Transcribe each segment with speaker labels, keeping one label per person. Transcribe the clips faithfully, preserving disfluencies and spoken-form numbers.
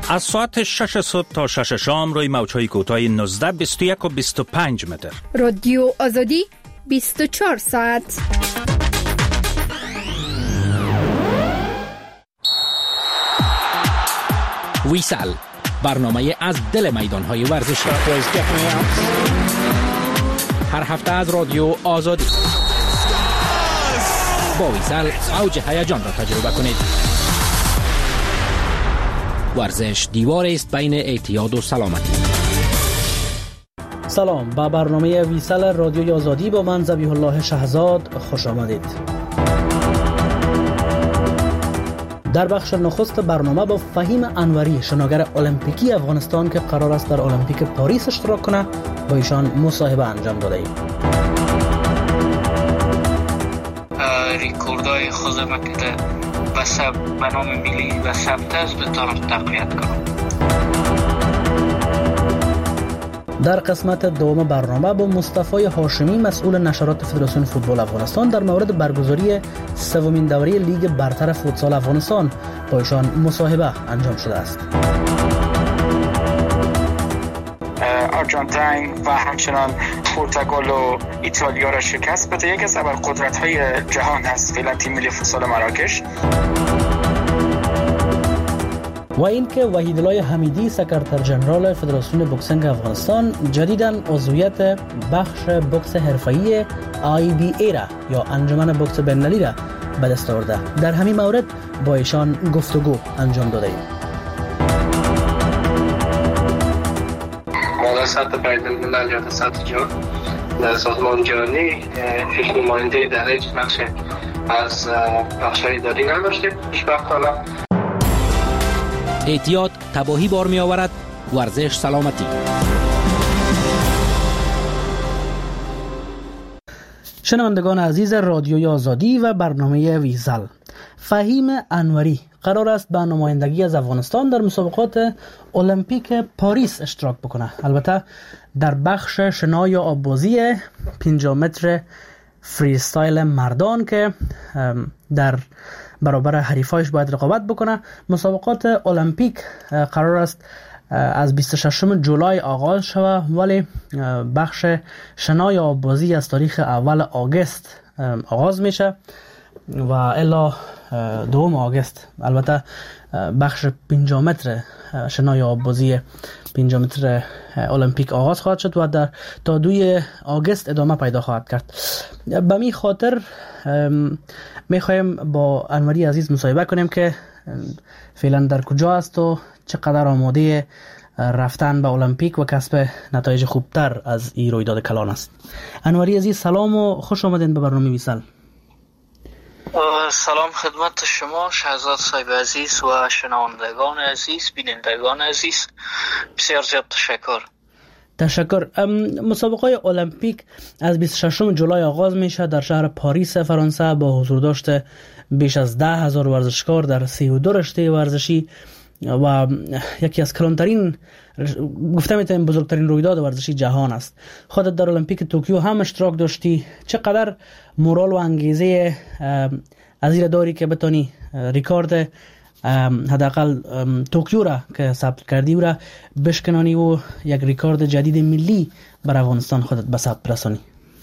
Speaker 1: از ساعت شش صبح تا شش شام روی موج‌های کوتاه نوزده، بیست و یک و بیست و پنج متر.
Speaker 2: رادیو آزادی بیست و چهار ساعت.
Speaker 3: ویسال، برنامه از دل میدان‌های ورزشی. هر هفته از رادیو آزادی. با ویسال اوج هیجان را تجربه کنید. ورزش دیوار است بین اعتیاد و سلامتی.
Speaker 4: سلام، با برنامه ویسال رادیوی آزادی با من ذبیح الله شهزاد خوش آمدید. در بخش نخست برنامه با فهیم انوری، شناگر المپیکی افغانستان که قرار است در المپیک پاریس اشتراک کنه، با ایشان مصاحبه انجام داده ایم.
Speaker 5: ریکوردهای خودم که به سب به نام ملی و ثبت است بتانم تقویت کنم.
Speaker 4: در قسمت دوم برنامه با مصطفی هاشمی، مسئول نشرات فدراسیون فوتبال افغانستان، در مورد برگزاری سومین دوره لیگ برتر فوتسال افغانستان با ایشان مصاحبه انجام شده است.
Speaker 6: آرژانتین و همچنان پرتغال و ایتالیا را شکست بده، یکی از ابرقدرت‌های جهان است فعلا تیم ملی فوتسال مراکش.
Speaker 4: و اینکه وحیدالله حمیدی، سکرتر جنرال فدراسیون بوکسینگ افغانستان، جدیداً عضویت بخش بوکس حرفه‌ای آی بی ای را یا انجمن بوکس بین‌المللی را به دست آورده. در همین مورد با ایشان گفتگو انجام داده ایم.
Speaker 7: ما در سطح بین‌الملل یا در سطح جهان در سازمان جهانی هیچ نماینده در هیچ بخش از بخش‌های اداری نداشتیم. خوشبختانه
Speaker 3: اعتیاد تباهی بار می آورد، ورزش سلامتی.
Speaker 4: شنوندگان عزیز رادیوی آزادی و برنامه ویسال، فهیم انوری قرار است به نمایندگی از افغانستان در مسابقات المپیک پاریس اشتراک بکنه. البته در بخش شنا یا آببازی پنجاه متر فری استایل مردان که در برابر حریفایش باید رقابت بکنه. مسابقات المپیک قرار است از بیست و ششم جولای آغاز شود، ولی بخش شنا یا آببازی از تاریخ اول آگوست آغاز میشه و الی دوم آگوست. البته بخش پنجاه متر شنا یا آببازی پنجاه متر المپیک آغاز خواهد شد و در تا دوی آگوست ادامه پیدا خواهد کرد. به می خاطر میخوایم با انوری عزیز مصاحبه کنیم که فعلا در کجا است و چقدر آماده رفتن به المپیک و کسب نتایج خوبتر از این رویداد کلان است. انوری عزیز سلام و خوش آمدین به برنامه ویسال.
Speaker 5: سلام خدمت شما شهزاد صاحب عزیز و شنوندگان عزیز، بینندگان عزیز، بسیار زیاد تشکر.
Speaker 4: تشکر. مسابقه المپیک از بیست و ششم جولای آغاز میشه در شهر پاریس فرانسه با حضور داشته بیش از ده هزار ورزشکار در سی و دو رشته ورزشی و یکی از کلانترین، گفته میتونیم بزرگترین رویداد ورزشی جهان است. خودت در المپیک توکیو هم اشتراک داشتی، چقدر مورال و انگیزه از این داری که بتونی ریکارد حداقل توکیو را که ثبت کردی و را بشکنانی و یک ریکارد جدید ملی بر افغانستان خودت به ثبت رسانی؟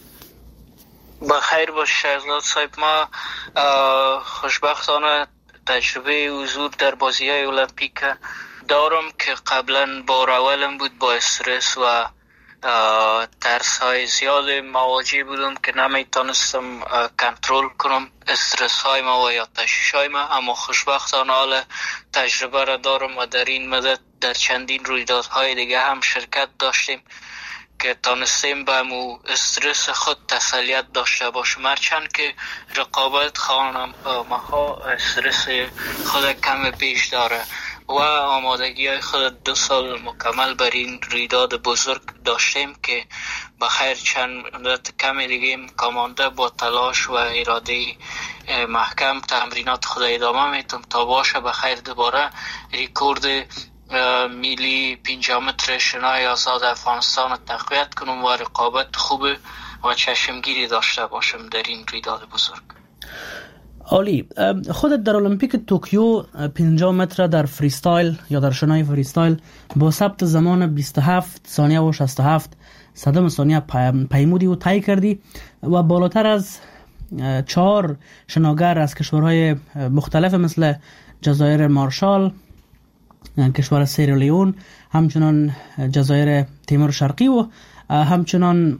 Speaker 5: بخیر باش شهزاد صاحب. ما خوشبختانه تجربه حضور در بازی‌های المپیک دارم که قبلا بار اولم بود. با استرس و ترس های زیاد مواجه بودم که نمیتونستم کنترل کنم استرس های ما و یا تشویش های ما، اما خوشبختانه حال تجربه را دارم و در این مدت در چندین رویدادهای دیگه هم شرکت داشتیم که تانستیم به مو استرس خود تسلیت داشته باشم. هرچند که رقابت خانم ما استرس خود کم پیش داره و آمادگی های خود دو سال مکمل بر این رویداد بزرگ داشتیم که بخیر چند مدت کمی دیگه کامانده با تلاش و اراده محکم تمرینات خود ادامه میتونم تا باشه بخیر دوباره ریکورد میلی پنجاه متر شنای آزاد افغانستان رو تقویت کنم و رقابت خوب و چشمگیری داشته باشم در این رویداد بزرگ.
Speaker 4: عالی. خودت در المپیک توکیو پنجاه متر در فریستایل یا در شنای فریستایل با ثبت زمان بیست و هفت ثانیه و شصت و هفت صدم ثانیه پیمودی و طی کردی و بالاتر از چهار شناگر از کشورهای مختلف مثل جزایر مارشال، کشور سیرالیون، همچنان جزایر تیمور شرقی و همچنان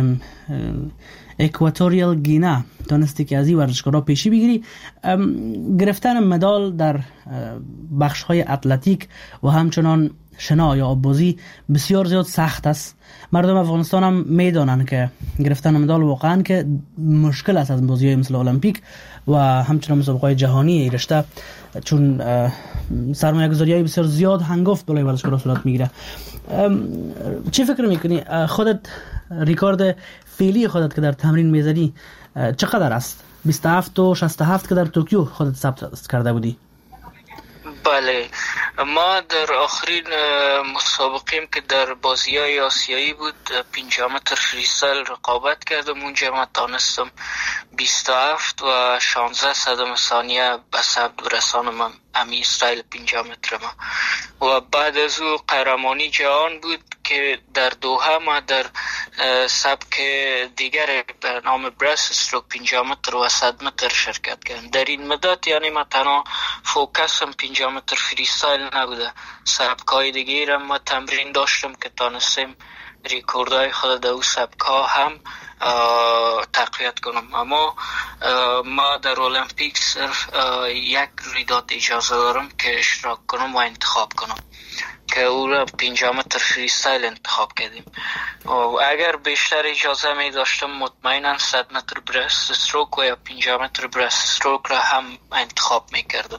Speaker 4: اکواتوریال گینا تونستی که از این ورزشکارها پیشی بگیری. گرفتن مدال در بخش های اتلتیک و همچنان شنا یا آببازی بسیار زیاد سخت است. مردم افغانستان هم میدانند که گرفتن مدال واقعا که مشکل است از بازی های مثل المپیک و همچنان مسابقات جهانی ای رشته، چون سرمایه گذاری های بسیار زیاد هنگفت بالای ورزشکارها صورت میگیره. چی فکر میکنی خودت ریکارد فعلی خودت که در تمرین میزنی چقدر است؟ بیست و هفت و شصت و هفت که در توکیو خودت ثبت کرده بودی.
Speaker 5: بله، ما در آخرین مسابقیم که در بازی‌های آسیایی بود پنجاه متر فریستایل رقابت کردم. اونجا ما تانستم بیست و هفت و شانزده صدم ثانیه به ثبت برسانم امی استایل پنجاه متر ما. و بعد از او قهرمانی جهان بود که در دوحه ما در سبک دیگر به نام برست استروک پنجاه متر و صد متر شرکت کردم. در این مدت یعنی ما تنها فوکسم پنجاه متر فریستایل نبوده، سبکای دیگه را ما تمرین داشتم که تانستیم ریکوردهای خود در او سبکا هم تقویت کنم. اما ما در المپیک صرف یک رویداد اجازه دارم که اشتراک کنم و انتخاب کنم که او را پنجاه متر فریستایل انتخاب کردیم. اگر بیشتر اجازه می داشتم مطمئنا صد متر برست استروک و یا پنجاه متر برست استروک را هم انتخاب می کردم.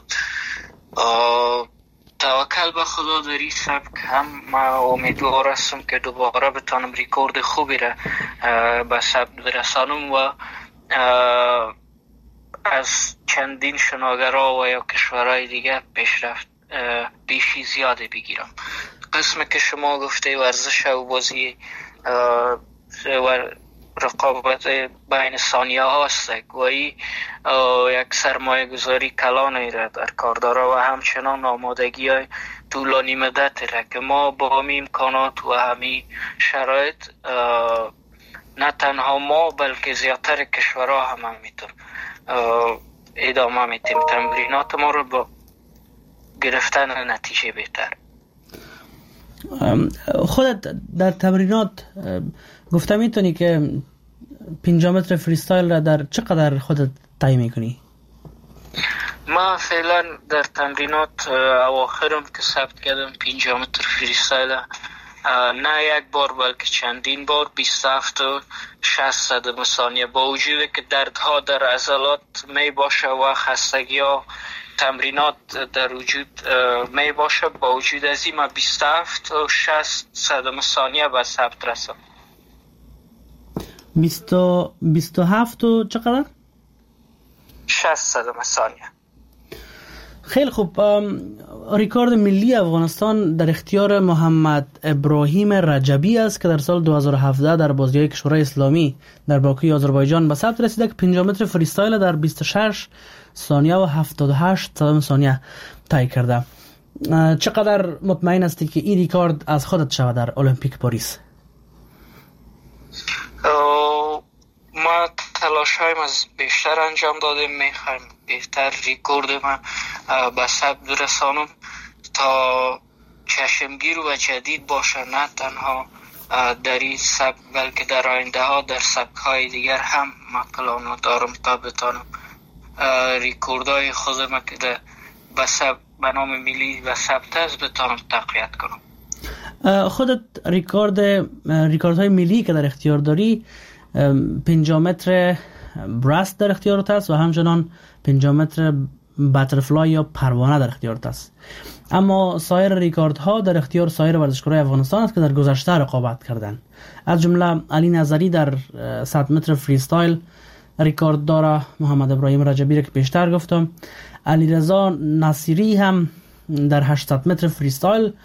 Speaker 5: توکل به خدا در این سبک هم ما امیدوار هستم که دوباره بتانم ریکورد خوبی را به ثبت برسانم و از چندین شناگرها و یا کشورهای دیگه پیشرفت بیشی زیاده بگیرم. قسم که شما گفته ورزش و بازی و رقابت بین ثانیه هاست و ای یک سرمایه گذاری کلانی را در کار داره و همچنان آمادگی های طولانی مدت را که ما با همین امکانات و همین شرایط نه تنها ما بلکه زیادتر کشورها هم همینطور ادامه میتیم تمرینات ما رو با گرفتن نتیجه بهتر.
Speaker 4: خودت در تمرینات گفته میتونی که پنجاه متر فریستایل را در چقدر خودت طی میکنی؟
Speaker 5: ما فعلا در تمرینات اواخرم که ثبت کردم پنجاه متر فریستایل نه یک بار بلکه چندین بار بیست و هفت و شصت صدم ثانیه، با وجود که دردها در عضلات می باشه و خستگی ها تمرینات در وجود می باشه، با وجود از این ما بیست و هفت و شصت صدم ثانیه به ثبت رسم.
Speaker 4: بیست و هفت و چقدر؟
Speaker 5: شصت صدم ثانیه.
Speaker 4: خیلی خوب. ریکورد ملی افغانستان در اختیار محمد ابراهیم رجبی است که در سال دو هزار و هفده در بازی‌های کشورهای اسلامی در باکوی آذربایجان به ثبت رسیده که پنجاه متر فریستایل در بیست و شش ثانیه و هفتاد و هشت صدم ثانیه طی کرده. چقدر مطمئن هستی که این ریکورد از خودت شود در المپیک پاریس؟
Speaker 5: ما تلاش هایم از بیشتر انجام دادیم، میخوایم بهتر ریکورد ما به ثبت برسانم تا چشمگیر و جدید باشه، نه تنها در این سبک بلکه در آینده ها در سبک های دیگر هم ما پلان دارم تا بتانم ریکوردهای خودم که به ثبت به نام ملی و ثبت است بتانم تقویت کنم.
Speaker 4: خودت ریکورد ریکوردهای ملی که در اختیار داری پنجاه متر برست در اختیارت است و همچنان پنجاه متر باترفلای یا پروانه در اختیارت است، اما سایر ریکوردها در اختیار سایر ورزشکاران افغانستان است که در گذشته رقابت کردند. از جمله علی نظری در صد متر فریستایل ریکورد داره، محمد ابراهیم رجبی را که پیشتر گفتم، علیرضا نصیری هم در هشتصد متر فریستایل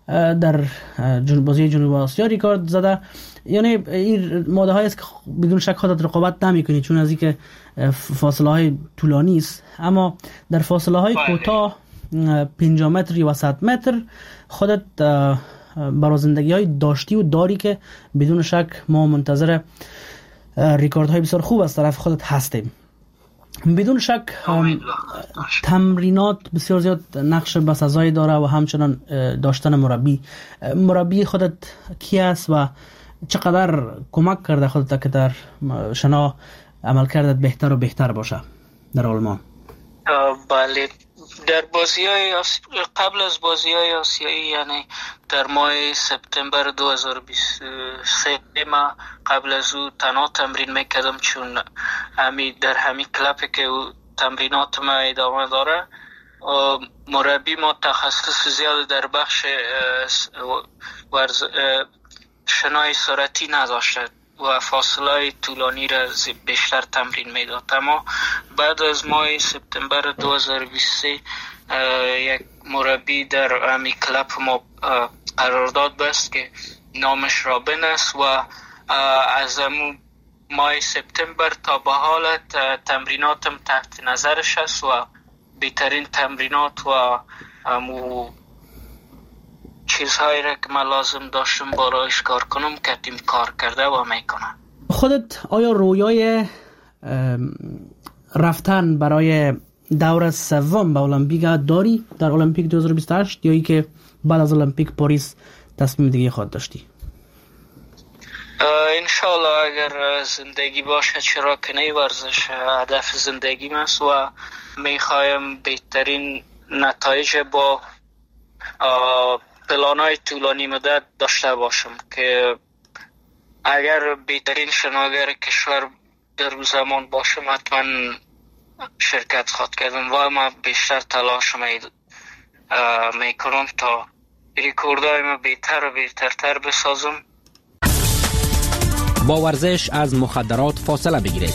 Speaker 4: در جنوب بازی جنوب آسیا ریکارد زده. یعنی این ماده هایی است که بدون شک خودت رقابت نمی‌کنی چون از اینکه فاصله های طولانی است، اما در فاصله های کوتاه پنجاه متر یا صد متر خودت برای زندگی های داشتی و داری که بدون شک ما منتظر ریکارد های بسیار خوب از طرف خودت هستیم. بدون شک تمرینات بسیار زیاد نقش بسزایی داره و همچنان داشتن مربی. مربی خودت کی است و چقدر کمک کرده خودت که در شنا عمل کردت بهتر و بهتر باشه در آلمان؟
Speaker 5: بله، در بازی های قبل از بازی های آسیایی، یعنی در ماه سپتامبر دو هزار و بیست و سه ما قبل از او تنها تمرین میکردم چون همی در همین کلپی که تمرینات ما ادامه داره. مربی ما تخصص زیاد در بخش ورز شنای سرعتی نداشته و فاصله طولانی را بیشتر تمرین میداد. اما بعد از ماه سپتامبر دو هزار و بیست و سه یک مربی در امی کلاب ما قرارداد بست که نامش رابن است و از ماه سپتامبر تا به حال تمریناتم تحت نظرش است و بهترین تمرینات و امو چیزهایی را که من لازم داشتم برایش کار کنم کتیم کار کرده و میکنم.
Speaker 4: خودت آیا رویای رفتن برای دور سوم به المپیک داری در المپیک دو هزار و بیست و هشت یا ای که بعد از المپیک پاریس تصمیم دیگه خود داشتی؟
Speaker 5: انشالله اگر زندگی باشه چرا که نه، ورزش هدف زندگی است و میخوایم بهترین نتایج با پلانای طولانی مدت داشته باشم که اگر بهترین شناگر کشور در زمان باشم حتما شرکت خواهد کردم و ما بیشتر تلاش میکنم تا ریکوردهای ما بهتر و بهترتر بسازم.
Speaker 3: با ورزش از مخدرات فاصله بگیرید.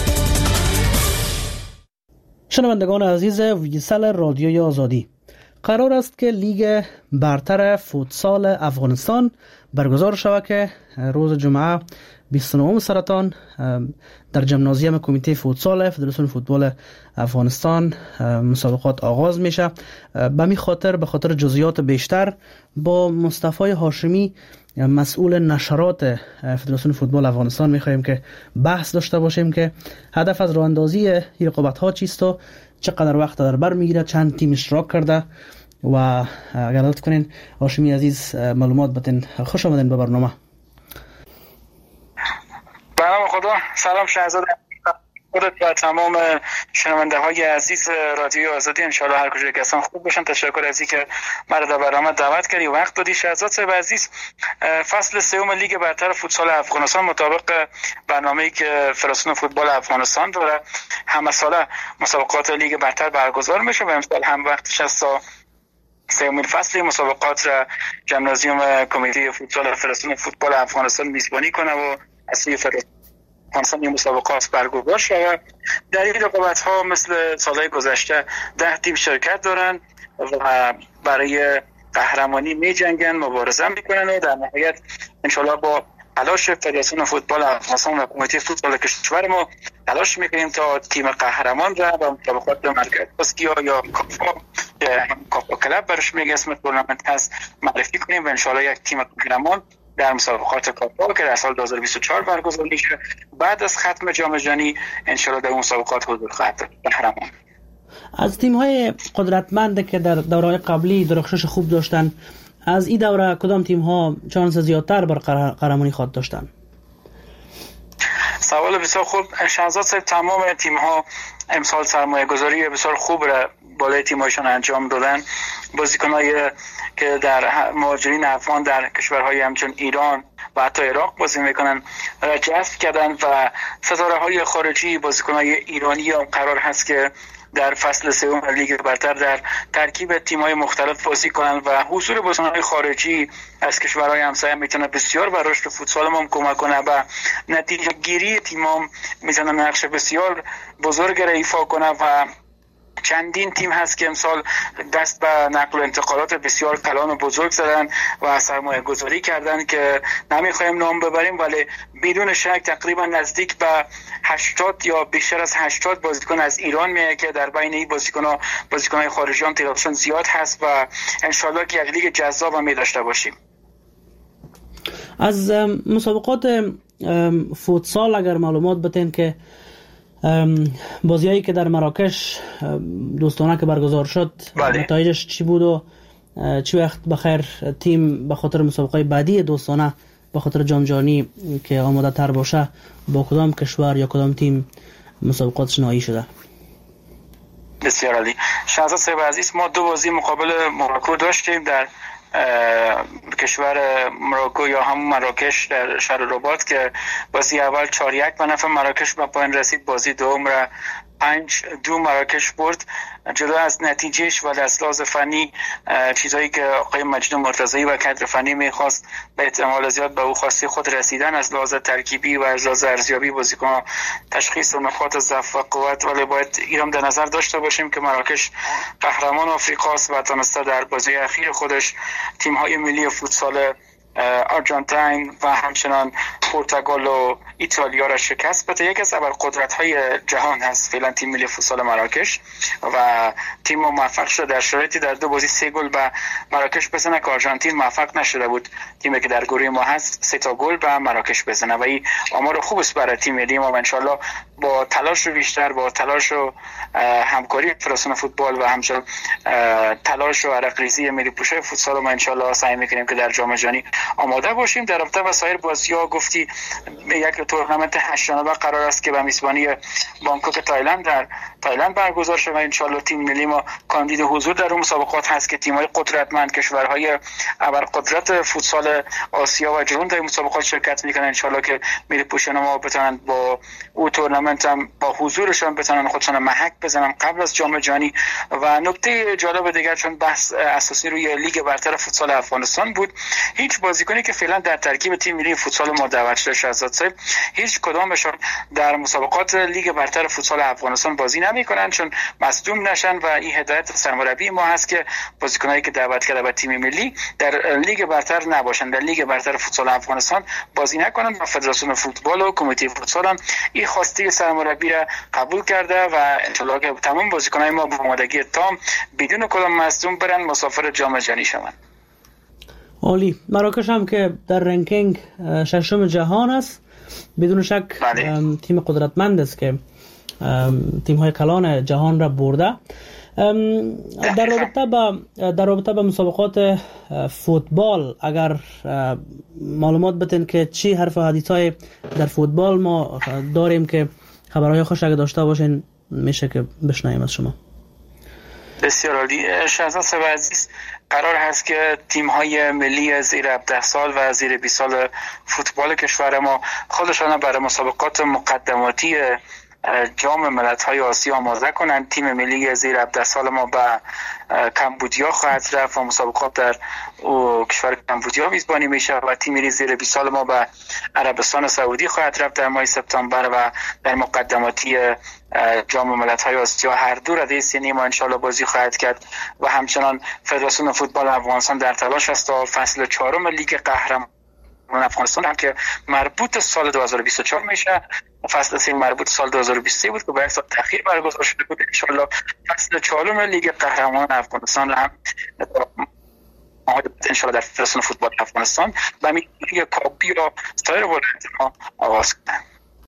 Speaker 4: شنوندگان عزیز ویسل رادیوی آزادی، قرار است که لیگ برتر فوتسال افغانستان برگزار شود که روز جمعه بیست و نه سرطان در جمنازیوم کمیته فوتسال فدراسیون فوتبال افغانستان مسابقات آغاز میشه. به می خاطر به خاطر جزئیات بیشتر با مصطفی هاشمی مسئول نشرات فدراسیون فوتبال افغانستان میخواهیم که بحث داشته باشیم که هدف از راه اندازی این رقابت ها چیست و چقدر وقت در بر میگیره، چند تیم اشتراک کرده و اگر لطف کنین هاشمی عزیز معلومات بتین. خوش آمدین به برنامه.
Speaker 6: برنامه خدا. سلام شهزاد خودت و تمام شنونده های عزیز رادیو آزادی، انشاءالله هر کجا که هستن خوب باشن. تشکر از اینکه مرا در برنامه دعوت کردی و وقت دادی. شهزاد صاحب عزیز، فصل سوم لیگ برتر فوتسال افغانستان مطابق برنامه‌ای که فدراسیون فوتبال افغانستان داره همه ساله مسابقات لیگ برتر برگزار میشه و امسال هم وقتش است تا سومین فصل مسابقات را جمنازیوم کمیته فوتسال فدراسیون فوتبال افغانستان میزبانی کنه و اصلی افغانستان این مسابقات برگزار شود. در این رقابت ها مثل سالهای گذشته ده تیم شرکت دارن و برای قهرمانی می جنگن، مبارزه میکنن و در نهایت انشالله با تلاش فدراسیون فوتبال افغانستان و کمیته فوتبال کشور ما تلاش میکنیم تا تیم قهرمان را با مسابقات مرکز آسیا یا کافا کافا کلاب برش میگه اسم تورنمنت هست معرفی کنیم و انشالله یک تیم قهرمان در مسابقات کافا که در سال دو هزار و بیست و چهار برگزار میشه بعد از ختم جام جهانی انشالله در مسابقات حضور خواهد داشت قهرمان.
Speaker 4: از تیم‌های قدرتمند که در دوره‌های قبلی درخشش خوب داشتن، از این دوره کدام تیم‌ها شانس زیادتر بر قهرمانی خواهد داشتن؟
Speaker 6: سوال بسیار خوب شهزاد صاحب. تمام تیم‌ها امسال سرمایه‌گذاری بسیار خوب را بالای تیم‌هایشان انجام دادن. بازیکن‌های که در مهاجرین افغان در کشورهای همچون ایران و حتی عراق بازی میکنن جذب کردن و ستاره‌های خارجی بازیکن‌های ایرانی هم قرار هست که در فصل سوم لیگ برتر در ترکیب تیم‌های مختلف بازی کنند و حضور بازیکن‌های خارجی از کشورهای همسایه میتونه بسیار بر رشد فوتسال ما کمک کنه و نتیجه گیری تیم‌ها میتونه نقش بسیار بزرگ را ایفا کنه و چندین تیم هست که امسال دست به نقل و انتقالات بسیار کلان و بزرگ زدن و سرمایه گذاری کردن که نمیخوایم نام ببریم، ولی بدون شک تقریبا نزدیک به هشتاد یا بیشتر از هشتاد بازیکن از ایران میاد که در بین این بازیکن‌ها بازیکن‌های خارجیان تعدادشون زیاد هست و انشالله که یک لیگ جذاب هم داشته باشیم.
Speaker 4: از مسابقات فوتسال اگر معلومات بتین که بازیایی که در مراکش دوستانه که برگزار شد نتایجش چی بود و چی وقت بخیر تیم به خاطر مسابقه بعدی دوستانه به خاطر جام جهانی که آماده تر باشه با کدام کشور یا کدام تیم مسابقاتش نهایی شده؟
Speaker 6: بسیار عالی. شهزاد صاحب عزیز، ما دو بازی مقابل مراکو داشتیم در کشور مراکو یا همون مراکش در شهر رباط که بازی اول چهار یک به نفع مراکش به پایان رسید. بازی دوم را پنج دو مراکش برد. جدا از نتیجهش و از لحاظ فنی چیزایی که آقای مجید مرتضی و کادر فنی میخواست به احتمال زیاد به او خواسته خود رسیدن از لحاظ ترکیبی و از لحاظ ارزیابی بازیکن، تشخیص نقاط ضعف و قوت. ولی باید اینم در نظر داشته باشیم که مراکش قهرمان آفریقاست و تونسته در بازی اخیر خودش تیم‌های ملی فوتسال آرژانتین و همچنان پرتغال و ایتالیا را شکست بده. یکی از ابرقدرت‌های جهان هست فعلا تیم ملی فوتسال مراکش و تیم موفق شده در شرایطی در دو بازی سه گل به مراکش بزنه که آرژانتین موفق نشده بود تیمی که در گروه ما هست سه تا گل به مراکش بزنه و این آمار خوب است برای تیم ملی ما و انشالله با تلاش بیشتر، با تلاش و همکاری فدراسیون فوتبال و همچنان تلاش و عرق‌ریزی ملی پوشای فوتسال ما انشالله سعی می‌کنیم که در جام جهانی آماده باشیم. در رابطه با سایر بازی‌ها گفتی یک تورنمنت هشت جانبه قرار است که به میزبانی بانکوک تایلند در تایلند برگزار شود. انشالله تیم ملی ما کاندید حضور در اون مسابقات هست که تیم‌های قدرتمند کشورهای ابرقدرت فوتسال آسیا و جهان در مسابقات شرکت می‌کنن. انشالله که ملی پوشان ما بتونن با اون تورنمنت هم با حضورشان بتونن خودشون محک بزنن قبل از جام جهانی. و نکته جالب دیگر چون بحث اساسی روی لیگ برتر فوتسال افغانستان بود، هیچ بازیکنی که فعلا در ترکیب تیم ملی فوتسال ما دعوت شده شهزاد صاحب هیچ کدامشون در مسابقات لیگ برتر فوتسال افغانستان بازی نمی‌کنن چون مصدوم نشن و این هدایت سرمربی ما هست که بازیکنایی که دعوت کرده به تیم ملی در لیگ برتر نباشن، در لیگ برتر فوتسال افغانستان بازی نکنن. و فدراسیون فوتبال و کمیته فوتسال هم این خواسته سرمربی را قبول کرده و انشالله که تمام بازیکنای ما با آمادگی تام بدون کدام مصدوم برن مسافر جام جهانی شوند.
Speaker 4: عالی. مراکش هم که در رنکینگ ششم جهان است بدون شک تیم قدرتمند است که تیم های کلان جهان را برده. در رابطه با در رابطه با مسابقات فوتبال اگر معلومات بتین که چی حرف و حدیث های در فوتبال ما داریم که خبرهای خوش اگه داشته باشین میشه که بشنویم از شما.
Speaker 6: بسیار عالی. شهزاد صاحب عزیز، قرار هست که تیم‌های ملی زیر هفده سال و زیر بیست سال فوتبال کشور ما خودشان برای مسابقات مقدماتی جام ملت‌های آسیا آماده کنند. تیم ملی زیر هفده سال ما به کمبودیا خواهد رفت و مسابقات در کشور کمبودیا میزبانی میشه و تیم ملی زیر بیست سال ما به عربستان سعودی خواهد رفت در ماه سپتامبر و در مقدماتی جام ملت‌های آسیا هر دو رده سنی ما انشالله بازی خواهد کرد. و همچنان فدراسیون فوتبال افغانستان در تلاش است تا فصل چهارم لیگ قهرمان افغانستان هم که مربوط سال دو هزار و بیست و چهار میشه، فصل سه مربوط سال دو هزار و بیست و سه بود که با یک سال تأخیر برگزار شده بود. انشالله فصل چهارم لیگ قهرمان افغانستان هم انشالله در فدراسیون فوتبال افغانستان و لیگ کاپی را سایر ولایت ما آغاز کنند.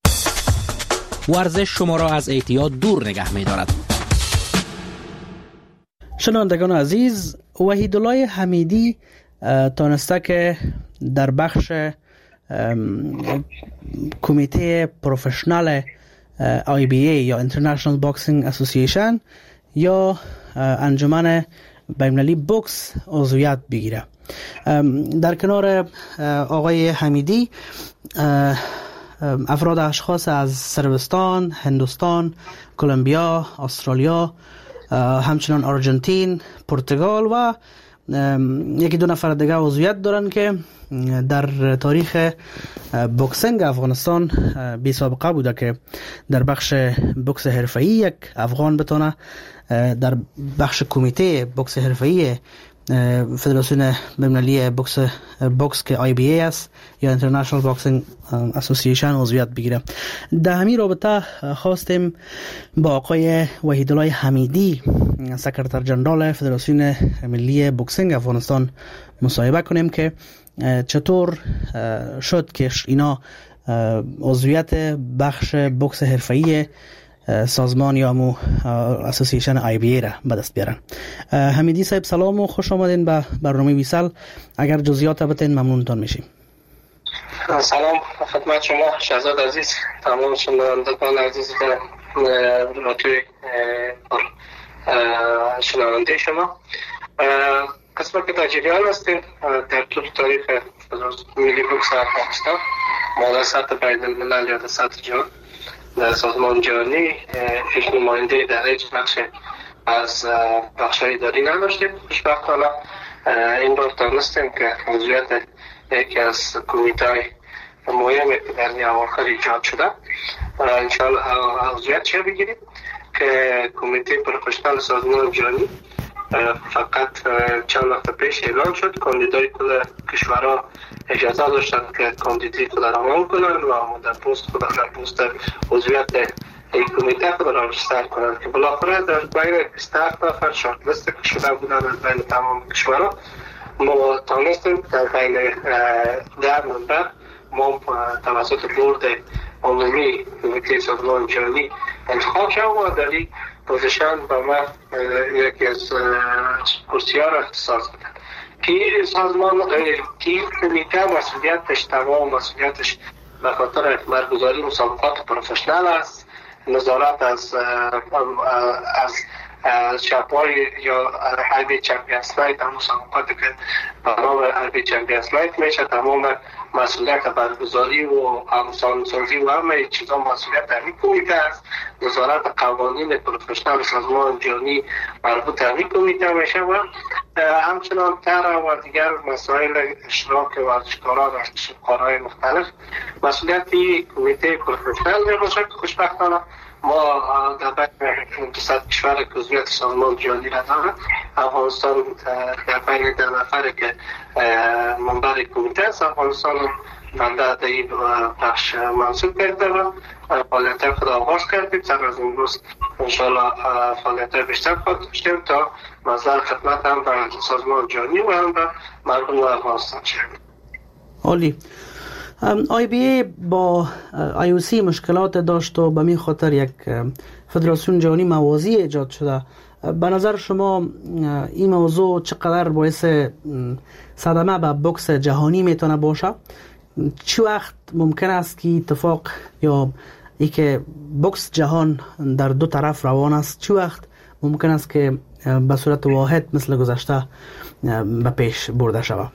Speaker 3: ورزش شما را از اعتیاد دور نگه می‌دارد.
Speaker 4: شنوندگان عزیز، وحیدالله حمیدی تانسته که در بخش کمیته پروفشنال آی بی ای یا International Boxing Association یا انجمن بین‌المللی بوکس عضویت بگیره. در کنار آقای حمیدی افراد اشخاص از صربستان، هندوستان، کلمبیا، استرالیا، همچنان آرژانتین، پرتغال و یکی دو نفر دیگه عضویت دارن که در تاریخ بوکسینگ افغانستان بی سابقه بوده که در بخش بوکس حرفه‌ای یک افغان بتونه در بخش کمیته بوکس حرفه‌ای فدراسیون بین‌المللی بوکس بوکس که آی بی ای است یا اینترنشنال باکسینگ اسوسییشن عضویت بگیره. در همین رابطه خواستیم با آقای وحیدالله حمیدی سکرتر جنرال فدراسیون ملی بوکسینگ افغانستان مصاحبه کنیم که چطور شد که اینا عضویت بخش بوکس حرفه‌ای سازمان یا مو اسوسییشن آی بی ای را به دست بیارن. حمیدی صاحب سلام و خوش آمدین به برنامه ویسال. اگر جزئیات بتین ممنونتان میشیم.
Speaker 7: سلام خدمت شما شهزاد عزیز، تمام شنوندگان عزیز رادیوی شنونده شما. قسمت که در جریان هستیم در طول تاریخ ملی بوکس افغانستان ما در سطح بین الملل یا در سطح جهان در سازمان جهانی هیچ نماینده در هیچ بخش از بخش‌های اداری نداشتیم. خوشبختانه این بار تانستیم که عضویت یکی از کمیته‌های مهمی که در اواخر ایجاد شده انشاءالله عضویت چه بگیریم که کمیته پروفشنال سازمان جهانی فقط چند وقت پیش اعلان شد کاندیدای کل کشورها اجازه داشتن که کاندیدی خود را اعلام کنن و در پست خود در پست عضویت این کمیته خود را رجیستر کنن که بالاخره در بین بیست و هفت نفر شارت لیست شده بودن از بین تمام کشورها ما تانستیم در بین ده منبر ما توسط بورد عمومی کمیته سازمان جهانی انتخاب شد و در این پوزیشن با من یکی از کرسی ها را اختصاص بدن که سازمان که کمیته مسئولیتش تمام مسئولیتش به خاطر برگزاری مسابقات پروفشنال است، نظارت از از از شب‌های یا حربی چمپیونز نایت هم مسابقاتی که به نام حربی چمپیونز نایت میشه تمام مسئولیت برگزاری و همسانسازی و همه چیزا مسئولیت همین کمیته است. نظارت قوانین پروفشنال سازمان جهانی مربوط همین کمیته میشه و همچنان تر و دیگر مسائل اشتراک ورزشکاران و ورزشکارهای مختلف مسئولیت کمیته پروفشنال میباشه که خوشبختانه ما در بین دوصد کشور که عضویت سازمان جهانی را دارد افغانستان در بین در نفر که منبر کمیته است افغانستان بنده در این بخش منصوب کرده و فعالیت خود آغاز کردیم. سر از امروز انشاءالله فعالیت بیشتر خواهد داشتیم تا مظهر خدمت هم به سازمان جهانی و هم به مردم افغانستان شد.
Speaker 4: عالی. آی بی ای با آی او سی مشکلات داشت و به می خاطر یک فدراسیون جهانی موازی ایجاد شده. به نظر شما این موضوع چقدر باعث صدمه به بوکس جهانی میتونه باشه؟ چه وقت ممکن است که اتفاق یا ای که بوکس جهان در دو طرف روان است چه وقت ممکن است که به صورت واحد مثل گذشته به پیش برده شود؟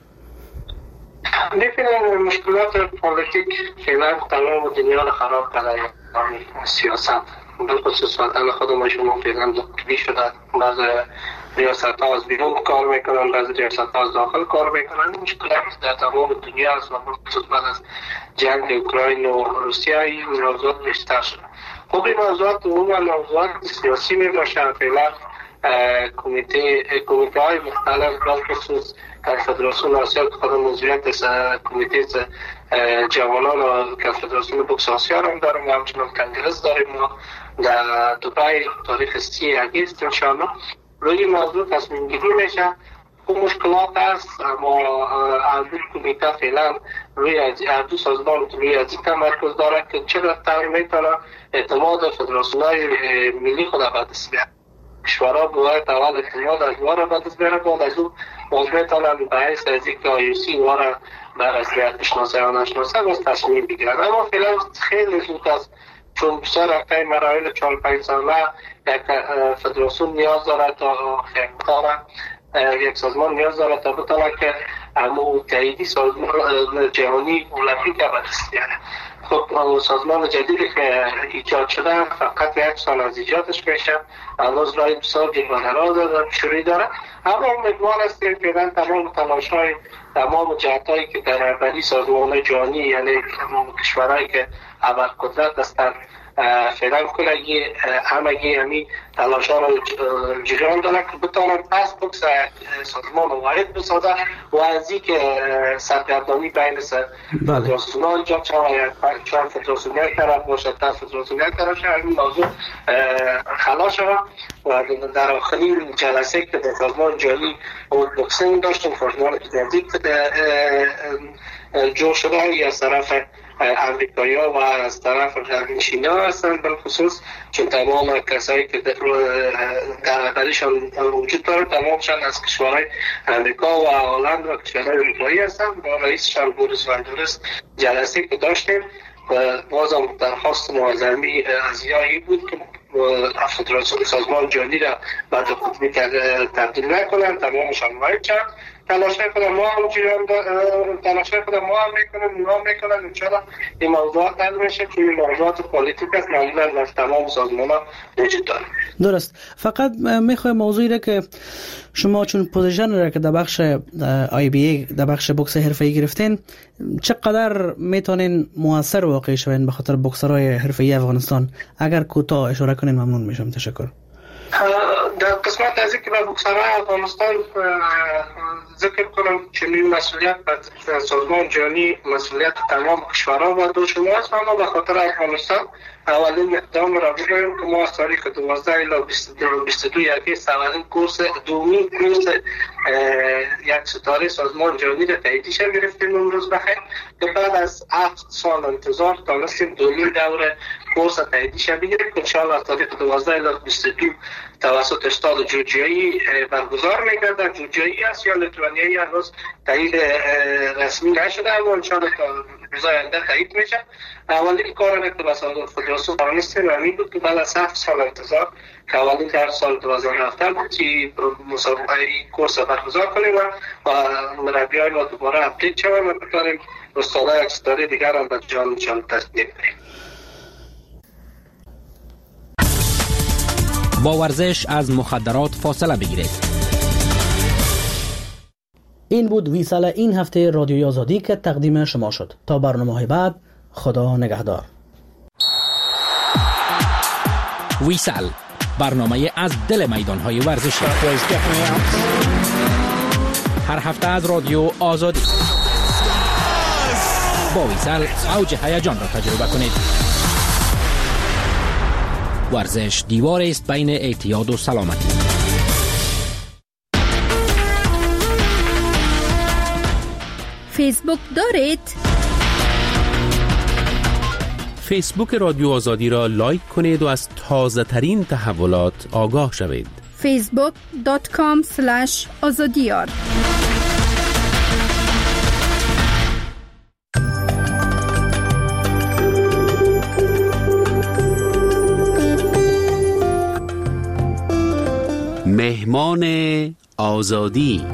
Speaker 7: دیگه مشکلات پولیتیک فعلا تمام دنیا را خراب کرده سیاست بالخصوص وطن خود ما شما فعلا دکتری شده بعض ریاست ها از بیرون کار میکنن بعض ریاست ها از داخل کار میکنن. مشکلات در تمام دنیا است و بالخصوص بعد از جنگ اوکراین و روسیه این موضوعات بیشتر شده. خب این موضوعات عموما موضوعات سیاسی میباشه. فعلا کمیته کمیته های مختلف بالخصوص فدراسیون آسیا که خودم عضویت کمیته جوانان و فدراسیون بوکس آسیا هم دارم و همچنان کنگرس داریم ما در دبی تاریخ سی اگست انشاءالله روی موضوع تصمیم گیری میشه. خب مشکلات است اما اردو کمیته فعلا روی اردو سازمان روی از این تمرکز داره که چرا تعمیم میتونه اعتماد فدراسیون های ملی خود به دست بیاره. کشورها باید اول اعتماد از وارا به دست بیاره بعد از اون باز میتونن به حیث از اینکه آی او سی وارا بر رسمیت بشناسه یا نشناسه باز تصمیم بگیرن. اما فعلا خیلی زود است چون بیشتر رفته مراحل چهار پنج ساله یک فدراسیون نیاز داره تا امکان یک سازمان نیاز داره تا بتونه که همون تاییدی سازمان جهانی المپیک به دست بیاره. خب سازمان جدیدی که ایجاد شده فقط یک سال از ایجادش میشه، هنوز راه بسیار دراز و شروعی داره. اما امیدوار هستیم که تمام تلاش‌های تمام جهت‌هایی که در رهبری سازمان جهانی، یعنی کشورهایی که ابرقدرت هستند، فعلا کلگی همگی همی تلاش‌ها رو جریان داره که بتونن پس بکس سازمان واحد بسازه و از این که سرگردانی بین فدراسیون‌ها ایجاد شود، چند فدراسیون یک طرف باشد تا فدراسیون یک طرف شود، این موضوع خلاص شود. و در آخرین جلسه که در سازمان جهانی بوکسینگ داشتیم، سازمان جدید جور شده از طرف امریکایی ها و از طرف چینی ها هستند، بالخصوص چون تمام کسایی که در رهبریشان وجود داره تمامشان از کشورهای امریکا و هلند و کشورهای اروپایی هستند. با رئیسشان بوریس واندورس جلسه که داشتیم و بازم درخواست معظمی از یایی بود که فدراسیون سازمان جهانی را بعد قطبی تبدیل نکنند، تمامشان واحد شد. تلاشای خود ما هم جریان تلاشای خود ما هم میکنن، اونا میکنن. انشاءالله این موضوعات حل میشه که این موضوعات پولیتیک است، معمولا در تمام سازمان‌ها وجود داره.
Speaker 4: درست. فقط میخوایم موضوعی را که شما چون پوزیشن را که در بخش آی بی ای در بخش بوکس حرفه‌ای گرفتین، چقدر میتونین موثر واقع شوین به خاطر بوکسرهای حرفه‌ای افغانستان؟ اگر کوتاه اشاره کنین ممنون میشم. تشکر.
Speaker 7: در قسمت از اینکه به بوکسرهای افغانستان ذکر کنم چنین مسئولیت به سازمان جهانی مسئولیت تمام کشورها و دو شما است، اما به خاطر افغانستان اولین اقدام را بگویم که ما از تاریخ دوازده الی بیست و دو یکی اولین کورس دومین کورس یک ستاره سازمان جهانی را تاییدش گرفتیم امروز بخیر که بعد از هفت سال انتظار تانستیم دومین دوره کورس تاییدش بگیریم که انشاءالله از تاریخ دوازده الی بیست و دو توسط استاد جورجیایی برگزار می‌گردد. جورجیایی است یا لیتوانیایی هنوز تایید رسمی نشده، اما انشاءالله تا روز آینده تایید میشه. اولین کاری که به فدراسیون دانستیم همین بود که بعد از هفت سال انتظار که اولین در سال دو هزار و هفت بود که مسابقه کورس برگزار کنیم و مربیای ما دوباره اپدیت شویم و بتونیم استادای ستاره دیگر هم به جامشان تصدیق کنیم.
Speaker 3: با ورزش از مخدرات فاصله بگیرید.
Speaker 4: این بود ویسال این هفته رادیوی آزادی که تقدیم شما شد. تا برنامه بعد، خدا نگهدار.
Speaker 3: ویسال، برنامه از دل میدان‌های ورزشی. هر هفته از رادیو آزادی. با ویسال اوج هیجان را تجربه کنید. ورزش دیوار است بین اعتیاد و سلامتی.
Speaker 2: فیسبوک دارید؟
Speaker 8: فیسبوک رادیو آزادی را لایک کنید و از تازه ترین تحولات آگاه شوید.
Speaker 2: فیسبوک دات کام اسلش آزادیار.
Speaker 8: مهمان آزادی.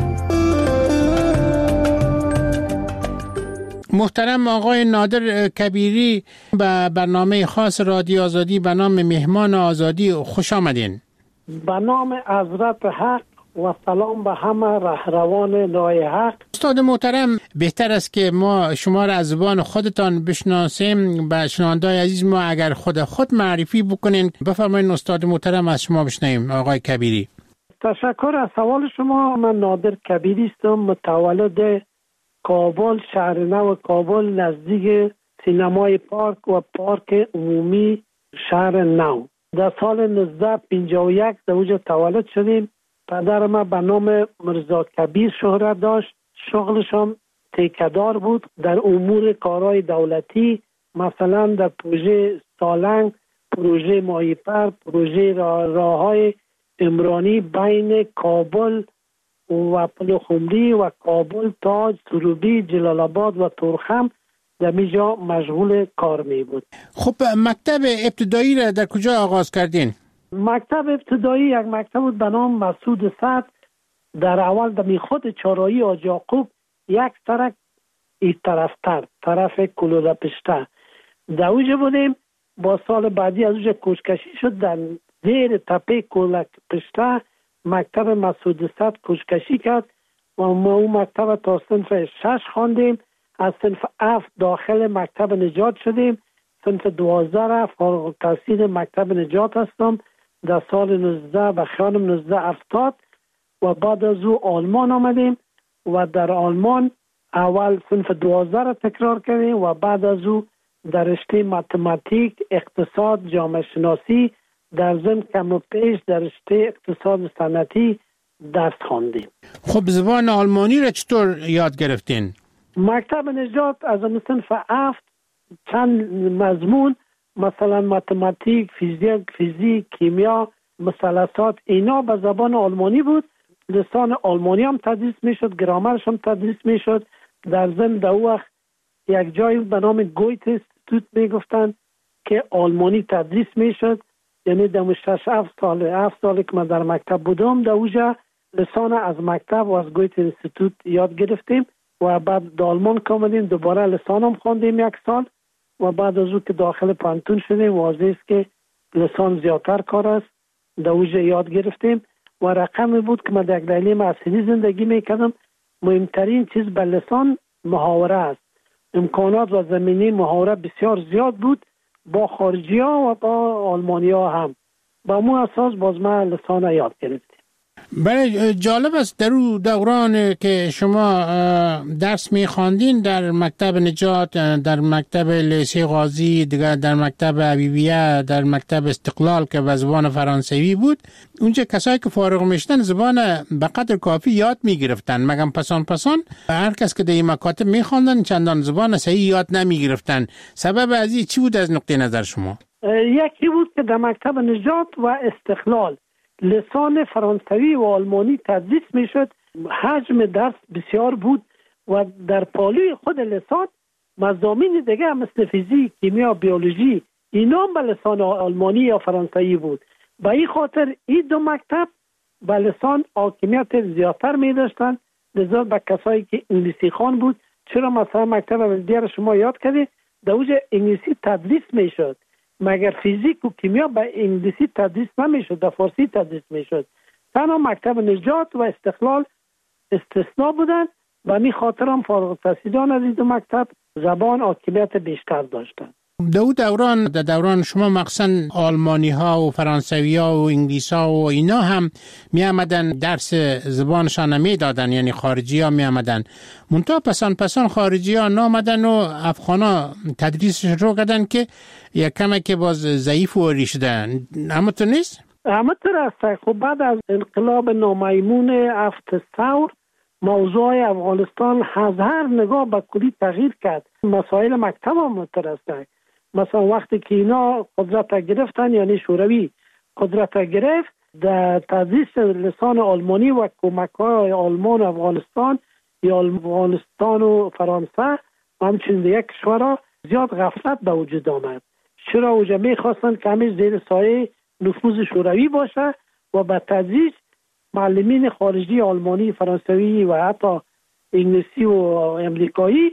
Speaker 9: محترم آقای نادر کبیری، به برنامه خاص رادیو آزادی به نام مهمان آزادی خوش آمدین.
Speaker 10: به نام حضرت حق و سلام به همه رهروان راه حق.
Speaker 9: استاد محترم، بهتر است که ما شما را از زبان خودتان بشناسیم. به شنوندگان عزیز ما اگر خود خود معرفی بکنین بفرمایید. استاد محترم از شما بشنویم. آقای کبیری.
Speaker 10: تشکر از سوال شما. من نادر کبیری هستم، متولد کابل، شهر نو کابل، نزدیک سینمای پارک و پارک عمومی شهر نو. در سال نوزده پنجاه و یک در اوج تولد شدیم. پدر ما به نام مرزا کبیر شهرت داشت. شغلشان تیکدار بود در امور کارهای دولتی، مثلا در پروژه سالنگ، پروژه ماهیپر، پروژه راههای عمرانی بین کابل و پلخمری و کابل، تاج، سروبی، جلال آباد و تورخم در میجا مشغول کار می بود.
Speaker 9: خب مکتب ابتدایی را در کجا آغاز کردین؟
Speaker 10: مکتب ابتدایی یک مکتب بود به نام مسعود سعد در اول دمی خود چارایی آج یعقوب یک سرک این طرفتر طرف کلوله پشته در اوجه بودیم. با سال بعدی از اوجه کوچکشی شد در زیر تپه کلوله پشته مکتب مسعود صد کوچکشی کرد و ما اون مکتب تا صنف شش خواندیم. از صنف هفت داخل مکتب نجات شدیم. صنف دوازده فارغ التحصیل مکتب نجات هستم در سال نوزده و خانم نوزده هفتاد و بعد از او آلمان آمدیم و در آلمان اول صنف دوازده را تکرار کردیم و بعد از او در رشته متماتیک، اقتصاد، جامعه شناسی در ضمن کم و پیش در رشته اقتصاد صنعتی درس خواندیم.
Speaker 9: خب زبان آلمانی را چطور یاد گرفتین؟
Speaker 10: مکتب نجات از صنف هفت چند مضمون مثلا متماتیک، فیزیک، فیزیک، کیمیا، مثلثات اینا به زبان آلمانی بود. لسان آلمانی هم تدریس میشد، گرامرش هم تدریس میشد. در ضمن در وقت یک جایی به نام گویت استیتوت میگفتن که آلمانی تدریس میشد. یعنی در شش هفت سال هفت سال که من در مکتب بودم در اوجا لسان از مکتب و از گویت استیتوت یاد گرفتیم و بعد در آلمان کامدیم دوباره لسان هم خواندیم یک سال و بعد از او که داخل پانتون شدیم واضح است که لسان زیادتر کار است در اوجا یاد گرفتیم و رقمی بود که من در لیلی معصری زندگی میکردم. مهمترین چیز به لسان محاوره است. امکانات و زمینه محاوره بسیار زیاد بود با خارجی ها و با آلمانی ها هم. با مو اساس باز من لسان یاد گرفتیم.
Speaker 9: بله جالب است در اون دوران که شما درس می‌خواندین در مکتب نجات، در مکتب لیسه غازی، دیگر در مکتب حبیبیه، در مکتب استقلال که به زبان فرانسوی بود، اونجا کسایی که فارغ میشدن زبان به قدر کافی یاد میگرفتن، مگم پسان پسان هر کس که در این مکاتب می‌خواندن چندان زبان صحیح یاد نمیگرفتن. سبب از این چی بود از نقطه نظر شما؟
Speaker 10: یکی بود که در مکتب نجات و استقلال لسان فرانسوی و آلمانی تدریس میشد. حجم درس بسیار بود و در پالوی خود لسان مضامین دیگه مثل فیزیک، کیمیا، بیولوژی اینا به لسان آلمانی یا فرانسوی بود. به این خاطر این دو مکتب به لسان حاکمیت زیادتر می داشتن. لذا به کسایی که انگلیسی خوان بود، چرا مثلا مکتب دیگر شما یاد کردید در اوج انگلیسی تدریس میشد، مگر فیزیک و کیمیا به انگلیسی تدریس نمیشد، در فارسی تدریس میشد. تنها مکتب نجات و استقلال استثناء بودن و می خاطر هم فارغ التحصیلان از این دو مکتب زبان حاکمیت بیشتر داشتن.
Speaker 9: در اون دوران در دوران شما مخصوصا آلمانی ها و فرانسوی ها و انگلیس ها و اینا هم می آمدن درس زبانشان می دادن، یعنی خارجی ها می آمدن. منتها پسان پسان خارجی ها نامدن و افغان ها تدریسش رو کردن که یک کمه که باز ضعیف و ریشدن. اما تو نیست؟
Speaker 10: اما تو راست. خب بعد از انقلاب نامیمون هفت ثور موضوع افغانستان از هر نگاه به کلی تغییر کرد. مسائل مکتب هم مترسته. مثلا وقتی که اینا قدرت گرفتن، یعنی شوروی قدرت گرفت، در تدریس لسان آلمانی و کمک‌های آلمان و افغانستان یا افغانستان و فرانسه همچنین یک کشورها زیاد غفلت به وجود آمد. چرا اوجا میخواستن که همیشه زیر سایه نفوذ شوروی باشه و به تدریج معلمین خارجی آلمانی، فرانسوی و حتی انگلیسی و امریکایی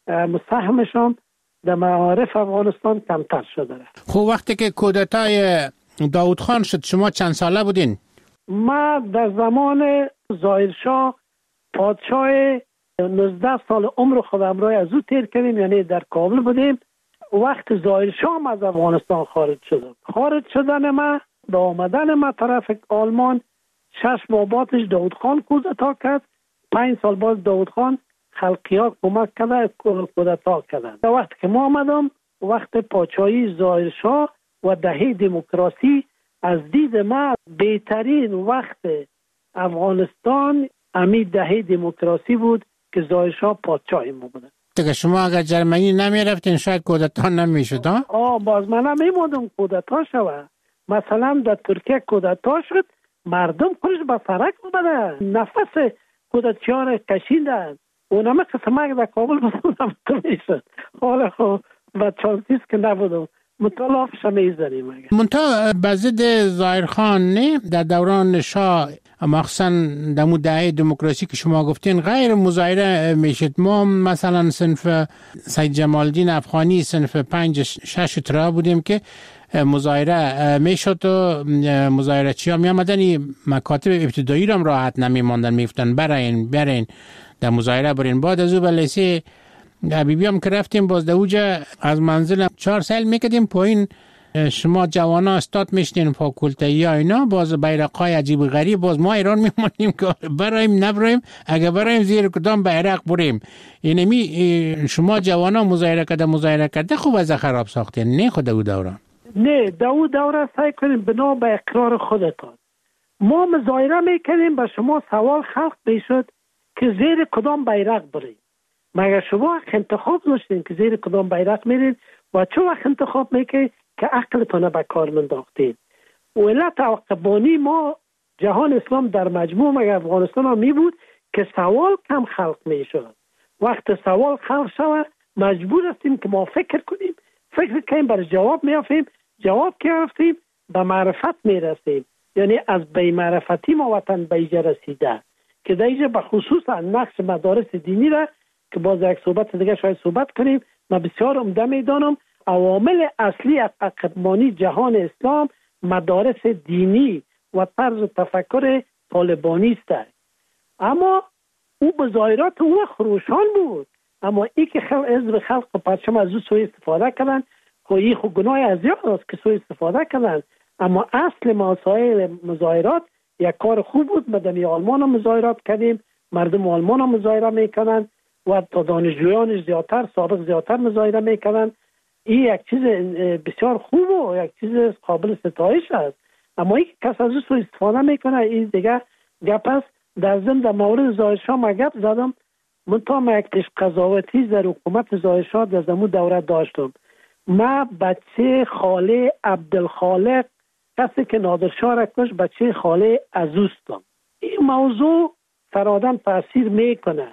Speaker 10: مساهمشان در معارف افغانستان کمتر شده.
Speaker 9: خب وقتی که کودتای داود خان شد شما چند ساله بودین؟
Speaker 10: ما در زمان ظاهرشاه پادشاه نوزده سال عمر خودم را از او تیر کردیم، یعنی در کابل بودیم. وقت ظاهرشاه از افغانستان خارج شدم. خارج شدن ما به آمدن ما طرف آلمان شش ماه بعدش داود خان کودتا کرد. پنج سال بعد داود خان خلقی ها کمک کرده کودتا کردن. در وقت که ما آمدم وقت پادشاهی ظاهرشاه و دهه دموکراسی از دید ما بهترین وقت افغانستان امی دهه دموکراسی بود که ظاهرشاه پادشاه ما بود.
Speaker 9: دیگه شما اگر جرمنی نمی رفتین شاید کودتا نمی شد ها؟
Speaker 10: آه باز من نمی بودم کودتا شود. مثلا در ترکیه کودتا شد، مردم خودش به سرک بودن، نفس کودتچیان را کشیدن. اونم قسمه در کابل بودم تو میشد. حالا خب و چانسیست که نبودم. مطالعاتش میذاریم.
Speaker 9: منتها بزد ظاهرخان نه در دوران شاه مخصوصا دمو دهه دموکراسی که شما گفتین غیر مظاهره میشد. ما مثلا صنف سید جمال الدین افغانی صنف پنج شش ترا بودیم که مظاهره میشد و مظاهره چی ها می آمدن مکاتب ابتدایی را هم راحت نمی ماندن، میفتن برین برین در مظاهره برین. بعد از او به لیسه حبیبی هم که رفتیم باز در اوجه از منزل چهار سال میکدیم پایین شما جوانا استاد میشتین فاکولتایی ها اینا باز بیرقای عجیب و غریب باز ما ایران میمانیم که برایم نبرایم اگه برایم زیر کدام بیرق بریم. اینمی شما جوانا مظاهره کرده مظاهره کرده خوب از خراب ساختین نه خود او دوران؟
Speaker 10: نه دو دوره سعی کنیم بنا به اقرار خودتان. ما مظاهره میکنیم به شما سوال خلق میشد که زیر کدام بیرق بریم. مگر شما انتخاب داشتین که زیر کدام بیرق میرین و چه وقت انتخاب میکنید که عقلتان به کار منداختین؟ علت عقبانی ما جهان اسلام در مجموع مگر افغانستان ها می بود که سوال کم خلق میشد. وقت سوال خلق شود مجبور هستیم که ما فکر کنیم، فکر کنیم بر جواب میافیم، جواب که رفتیم به معرفت میرسیم. یعنی از بی معرفتی ما وطن به ایجا رسیده که در اینجا به خصوص نقش مدارس دینی را که باز یک صحبت دیگه شاید صحبت کنیم من بسیار عمده میدانم. عوامل اصلی عقبانی جهان اسلام مدارس دینی و طرز تفکر طالبانی است. اما او بظاهرات او خروشان بود، اما ای که خلق حزب خلق و پرچم از او سوء استفاده کردن خو ای خو گناه از یاد است که سوء استفاده کردن. اما اصل مسائل مظاهرات یک کار خوب بود. مدنی آلمان هم مظاهرات کردیم، مردم آلمان هم مظاهره میکنن و تا دانشجویانش زیادتر سابق زیادتر مظاهره میکنن. این یک چیز بسیار خوب و یک چیز قابل ستایش است. اما این کس از او سوء استفاده میکنه این دیگه گپ است. در ضمن در مورد ظاهرشاه ما گپ زدم، منتها ما یک پیش قضاوتی در حکومت ظاهرشاه در زمون دوره داشتم. ما بچه خاله عبدالخالق کسی که نادرشاه را کش بچه خاله عزوستم. این موضوع فرادن تاثیر میکنه.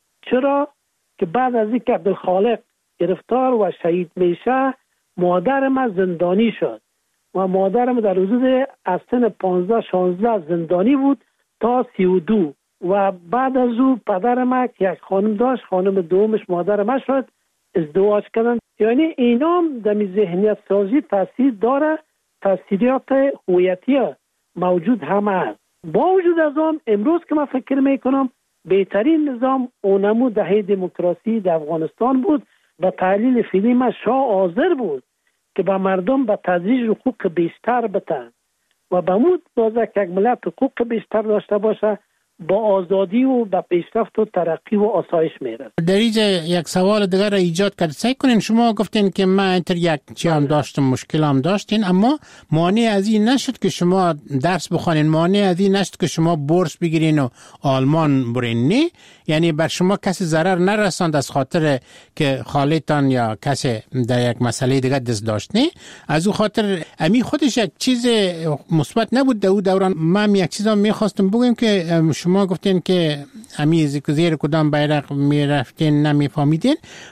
Speaker 10: چرا؟ که بعد از اینکه عبدالخالق گرفتار و شهید میشه مادرم زندانی شد و مادرم در حدود از سن پانزده شانزده زندانی بود تا سی و دو و بعد از او پدرم که یک خانم داشت خانم دومش مادرم شد ازدواج کردن. یعنی اینا در ذهنیت سازی تاثیر داره، تاثیرات هویتی موجود هم است. با وجود از آن امروز که من فکر میکنم بهترین نظام اونمو دهه دموکراسی در افغانستان بود. به تحلیل فیلم شاه حاضر بود که به مردم به تدریج حقوق بیشتر بتن و به مود بازه که یک ملت حقوق بیشتر داشته باشه با آزادی و به پیشرفت و ترقی و آسایش میرسه.
Speaker 9: در اینجا یک سوال دیگر را ایجاد کرد. سعی کنین شما گفتین که من اینتر یک چی هم داشتم مشکل هم داشتین اما مانع از این نشد که شما درس بخوانین، مانع از این نشد که شما بورس بگیرین و آلمان برین. نه یعنی بر شما کسی ضرر نرساند از خاطر که خالتان یا کسی در یک مسئله دیگه دست داشت. نه از او خاطر امی خودش یک چیز مثبت نبود در او دوران. من یک چیزا میخواستم بگم که شما گفتین که امی زیر کدام بیرق میرفتین نمیفهمیدین.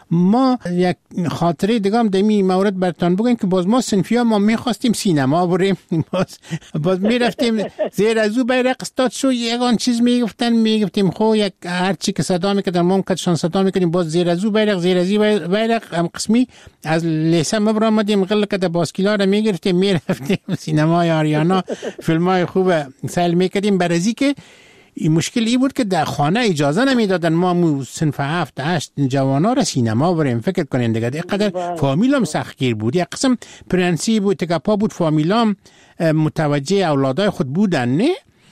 Speaker 9: ما یک خاطره دیگه هم در این مورد براتون بگم که باز ما صنفی ها ما میخواستیم سینما بریم باز باز میرفتیم زیر از او بیرق استاد شو یگان چیز میگفتن میگفتیم خو یک هر چی که صدا میکردن ما کدشان صدا میکردیم باز زیر از او بیرق زیر از این بیرق هم قسمی از لیسه مبر آمدیم غل کده باسکیلا رو میگرفتیم میرفتیم سینمای آریانا فیلمای خوب سیل میکردیم. برازی که این مشکل ای بود که در خانه اجازه نمیدادن ما مو صنف هفت هشت جوانا را سینما بریم. فکر کنین دیگه اینقدر فامیلام سختگیر بود. یک قسم پرنسی بود تکپا بود فامیلام متوجه اولادای خود بودن. نه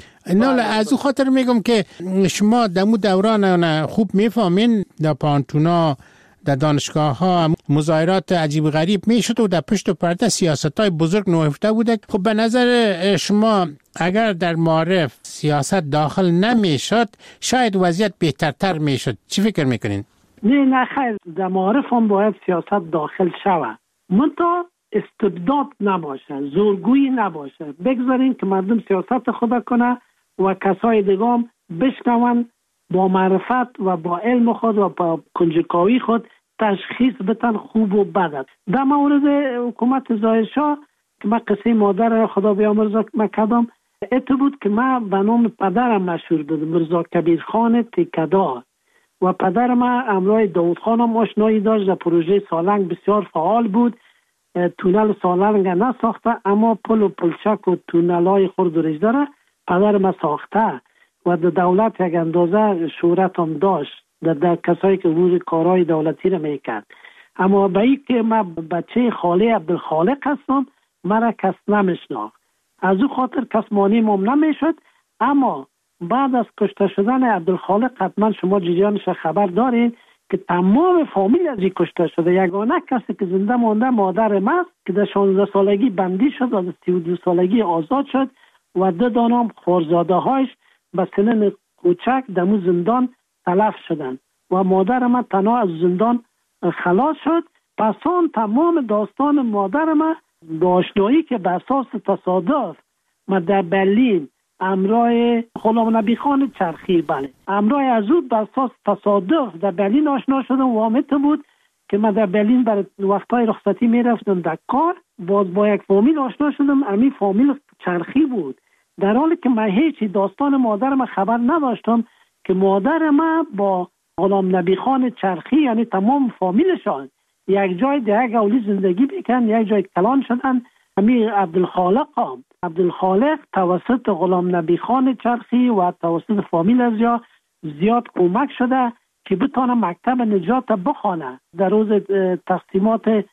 Speaker 9: نه از او خاطر میگم که شما دمو دوران خوب میفهمین در پانتونا در دانشگاه ها مظاهرات عجیب غریب میشد و در پشت و پرده سیاست های بزرگ نهفته بوده. خب به نظر شما اگر در معارف سیاست داخل نمیشد شاید وضعیت بهترتر میشد. چی فکر میکنین؟
Speaker 10: نه نه خیر در معارف هم باید سیاست داخل شود منتها استبداد نباشه، زورگویی نباشه. بگذارین که مردم سیاست خود کنه و کسای دیگه هم بشنون با معرفت و با علم خود و با کنجکاوی خود تشخیص بتن خوب و بد. در مورد حکومت ظاهر شاه که من قصه مادر خدا بیامرزه ما کردم، اتو بود که من به نام پدرم مشهور بودم، مرزا کبیر خان تکدار، و پدر من امرای داود خانم آشنایی داشت. در پروژه سالنگ بسیار فعال بود. تونل سالنگ نساخته اما پل و پلچک و تونل های خرد و رجده را پدر من ساخته و در دولت یک اندازه شهرت هم داشت در, در کسایی که روز کارهای دولتی را میکرد. اما به این که من بچه خاله عبدالخالق هستم مرا کس نمیشناخت، از او خاطر کس مانی مم نمیشد. اما بعد از کشته شدن عبدالخالق حتما شما جریانش خبر دارین که تمام فامیل از این کشته شده. یگانه کسی که زنده مانده مادر من که در شانزده سالگی بندی شد و در سی و دو سالگی آزاد شد و دو دانم خورزاده هایش به سنن کوچک دمو زندان تلف شدند و مادر من تنها از زندان خلاص شد. پس آن تمام داستان مادر من با آشنایی که بر اساس تصادف من در برلین امرای غلام نبی خان چرخی بله امرای از او بر اساس تصادف در برلین آشنا شدم و آمد بود که من در برلین بر وقتای رخصتی میرفتم در کار، باز با یک فامیل آشنا شدم. امی فامیل چرخی بود، در حالی که من هیچی داستان مادر من خبر نداشتم که مادر من با غلام نبی خان چرخی یعنی تمام فامیلشان یک جای در یک اولی زندگی بکن، یک جای کلان شدن. امی عبدالخالق هم عبدالخالق توسط غلام نبی خان چرخی و توسط فامیل از یا زیاد کمک شده که بتانه مکتب نجات بخونه. در روز تقسیمات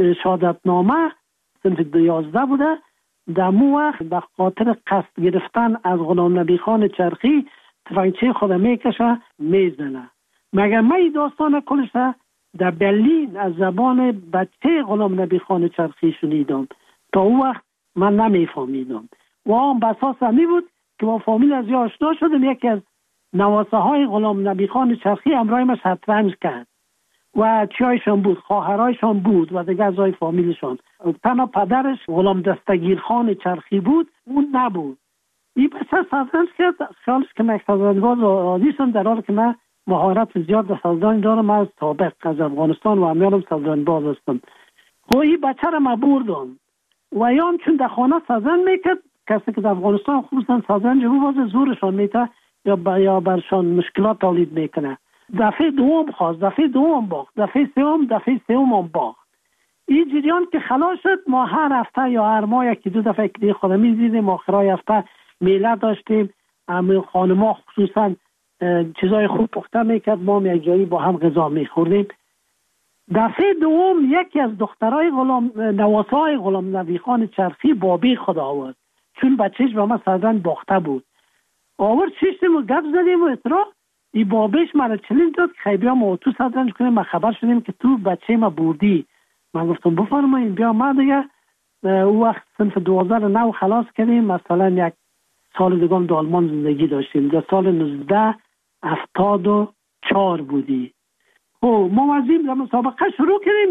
Speaker 10: شهادتنامه صنف دویازده بوده، در مو وقت به خاطر قصد گرفتن از غلام نبی خان چرخی تفنگچه خود میکشه میزنه. مگر من این داستان کلش در برلین از زبان بچه غلام نبی خان چرخی شنیدم، تا او وقت من نمیفهمیدم و آن بساس همی بود که با فامیل از یا آشنا شدم. یکی از نواسه های غلام نبی خان چرخی امرای ما شطرنج کرد و چیایشان بود، خواهرایشان بود و دیگه ازای فامیلشان. تنها پدرش غلام دستگیر خان چرخی بود، اون نبود. این بچه شطرنج کرد، خیالش که من شطرنج‌باز عادیشم، در حالی که من مهارت زیاد در شطرنج دارم. من از سابق از افغانستان و امیالم شطرنج‌باز هستم. خب این بچه را من بردم و یان چون در خانه شطرنج میکرد، کسی که در افغانستان خصوصا شطرنج بازه زورشان میته یا با یا برشان مشکلات تولید میکنه. دفعه دوم خواست، دفعه دوم باخت، دفعه سوم دفعه سوم هم باخت. این جریان که خلاص شد، ما هر هفته یا هر ماه یکی دو دفعه که خود میزیدیم، آخرای هفته میله داشتیم. همه خانما خصوصا چیزای خوب پخته میکرد، ما یک جایی با هم غذا میخوردیم. دفعه دوم یکی از دخترای غلام نواسای غلام نبی خان چرخی بابی خدا آورد، چون بچهش به ما شطرنج باخته بود. آورد شیشتیم و گپ زدیم و اطراف ای بابیش مرا چلنج داد که خیلی بیا ما تو شطرنج کنیم. ما خبر شدیم که تو بچه ما بردی. من گفتم بفرمایید بیا. ما دیگه او وقت صنف دوازده رو نو خلاص کردیم. مثلا یک سال دیگه در آلمان زندگی داشتیم، در سال نوزده هفتاد و چهار بودی. خب ما وزیم در مسابقه شروع کردیم.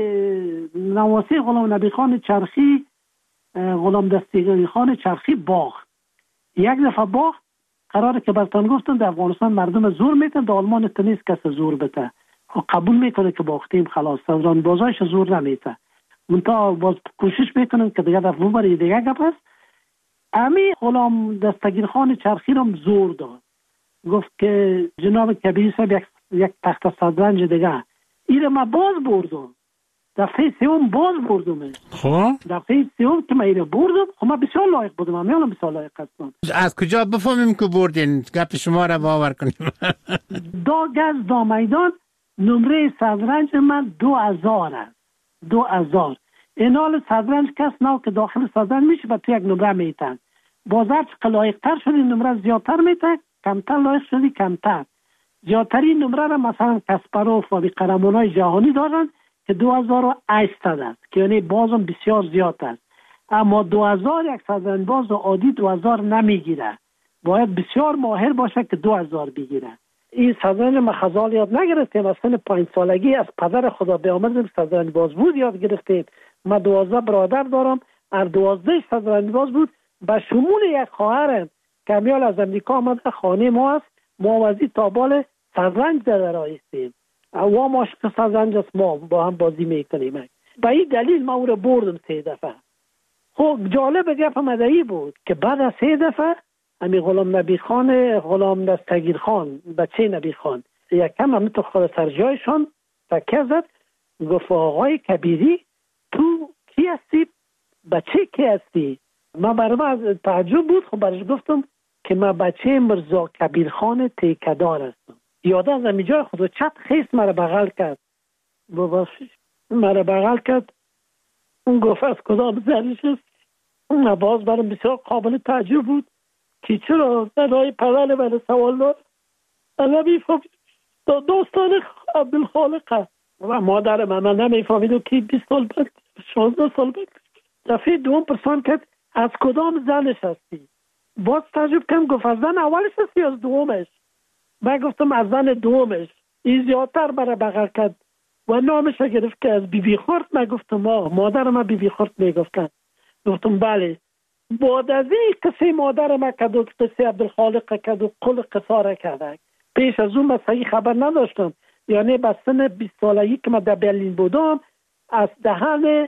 Speaker 10: این نواسی غلام نبی خان چرخی غلام دستگیر خان چرخی باخت. یک دفعه باخت. قراره که برتان گفتن در افغانستان مردم زور میتن، در آلمان تنیست کس زور بته. خب قبول میکنه که باختیم خلاص، صدران بازایش زور نمیته. منتها باز کوشش میکنن که دیگه دفعه برای دیگه گپ هست. امی غلام دستگیر خان چرخی رو زور داد، گفت که جناب کبیر صاحب یک, یک تخت شطرنج دیگه. این ما باز بردم، دفعه سوم باز بردم.
Speaker 9: خب
Speaker 10: دفعه سوم که من اینو بردم، خب من بسیار لایق بودم، من میانم بسیار لایق هستم.
Speaker 9: از کجا بفهمیم که بردین؟ گپ شما را باور کنیم.
Speaker 10: دا گز دا میدان نمره شطرنج من دو هزار است. دو هزار اینال شطرنج کس نو که داخل شطرنج میشه و تو یک نمره میتن. بازار چه لایق تر شدی نمره زیادتر میتن، کمتر لایق شدی کمتر. زیادترین نمره را مثلا کاسپاروف و قهرمانای جهانی دارن که دو هزار و هشتصد است، که یعنی بازم بسیار زیاد است. اما دو هزار یک شطرنج باز عادی دو هزار نمیگیره، باید بسیار ماهر باشه که دو هزار بگیره. این شطرنج ما خزال یاد نگرفتیم، اصلا پنج سالگی از پدر خدا بیامرزم شطرنج باز بود یاد گرفتیم. ما دوازده برادر دارم، هر دوازده شطرنج باز بود، به شمول یک خواهرم که میال از امریکا آمده خانه ما است. ما وزی تابال شطرنج در رایستیم و ما عاشق زنج است، ما با هم بازی میکنیم. به این دلیل ما او را بردم سه دفعه. خب جالب گپ مدعی بود که بعد از سه دفعه امی غلام نبی خان، غلام دستگیر خان، بچه نبی خان یک کم هم تو خود سر جایشان تکیه زد، گفت آقای کبیری تو کی هستی؟ بچه کی هستی؟ من برای من تعجب بود. خب برش گفتم که من بچه مرزا کبیر خان تیکدار هستم. یاد از امی جای خود چت خیست مرا بغل کرد، ببخشید مرا بغل کرد. اون گفت از کدام زنش است؟ اون باز برام بسیار قابل تعجب بود که چرا صدای پدر برای سوال داد. انا میفهمید داستان عبدالخالق است و مادر من من نمیفهمید که بیست سال بعد شانزده سال بعد دفعه دوم پرسان کرد از کدام زنش هستی؟ باز تعجب کردم، گفت از زن اولش هستی از دومش؟ من گفتم از زن دومش. این زیادتر برای بغل کرد و نامش گرفت که از بی بی خورد. من گفتم آه مادر من بی بی خورد میگفتن. گفتم بله. بعد از این قصه مادر من کد و قصه عبدالخالق کد و قل قصاره کرده. پیش از اون من صحیح خبر نداشتم، یعنی به سن بیست سالگی که من در برلین بودم از دهن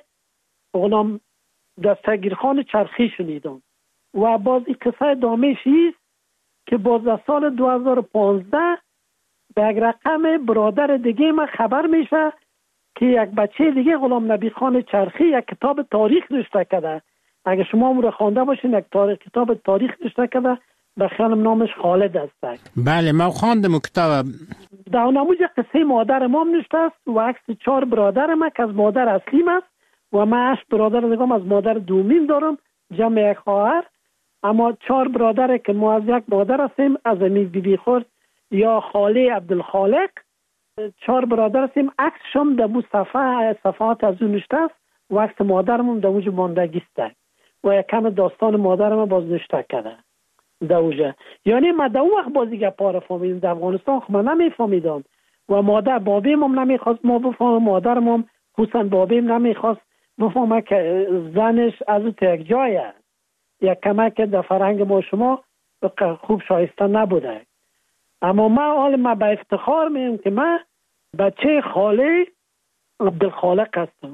Speaker 10: غلام دستگیر خان چرخی شنیدم. و باز این قصه دامش است که باز از سال دو هزار و پانزده به یک رقم برادر دیگه من خبر میشه که یک بچه دیگه غلام نبی خان چرخی یک کتاب تاریخ نوشته کرده. اگه شما اون رو خوانده باشین، یک تاریخ کتاب تاریخ نوشته کرده، به خیالم نامش خالد است.
Speaker 9: بله ما خواندم کتاب.
Speaker 10: در نموز قصه مادر ما نوشته است و عکس چهار برادر ما که از مادر اصلیم است و من هشت برادر دیگه از مادر دومین دارم، جمع یک خواهر. اما چهار برادر که ما از یک مادر هستیم، از امی بی بی خورد یا خاله عبدالخالق، چهار برادر هستیم. عکسشم در مو صفحه صفحات از اون نوشته است و عکس مادرمون در اوج ماندگی است و یک کم داستان مادرم باز نوشته کرده در اوجه. یعنی من در اون وقت بازی گپا رو فهمیدم. در افغانستان خب من نمیفهمیدم و مادر بابیم هم نمیخواست ما بفهمم، مادرم هم حسن بابیم نمیخواست بفهمم که زنش از اون یک جای است. یک کمک در فرهنگ ما شما خوب شایسته نبوده. اما من حال من به افتخار میگم که من بچه خاله عبدالخالق هستم.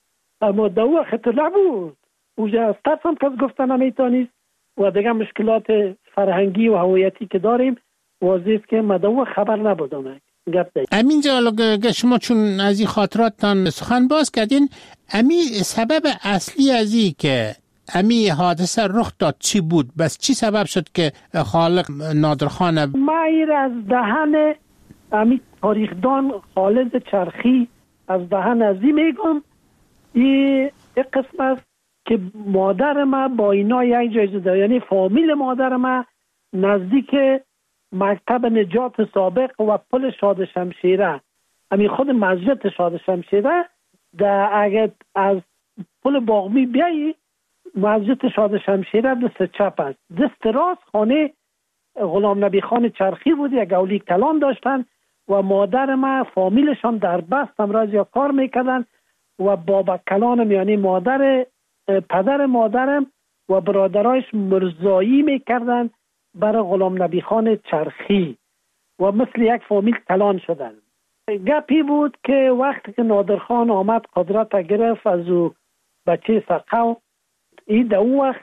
Speaker 10: اما در اون وقت نبود. اوجه از ترسم کس گفتن نمیتونیست و دیگه مشکلات فرهنگی و هویتی که داریم واضح است که من در اون خبر نبودم.
Speaker 9: امین جان شما چون از این خاطراتتان سخن باز کردین، امی سبب اصلی از این که امی حادثه رخ داد چی بود؟ بس چی سبب شد که خالق نادرخان
Speaker 10: ما ایر از دهن امی تاریخدان خالد چرخی از دهن ازی میگم این قسم است که مادر ما با اینا یک جایزه داره. یعنی فامیل مادر ما نزدیک مکتب نجات سابق و پل شاد شمشیره، امی خود مسجد شاد شمشیره در اگر از پل باغمی بیایی مسجد شاد شمشیره دست چپ است، دست راست خانه غلام نبی خان چرخی بود. یک اولی کلان داشتن و مادر ما فامیلشان در بست امراض یا کار میکردن و بابا کلانم یعنی مادر پدر مادرم و برادرایش مرزایی میکردن برای غلام نبی خان چرخی و مثل یک فامیل کلان شدن. گپی بود که وقتی که نادرخان آمد قدرت گرفت از او بچه سقو، این در اون وقت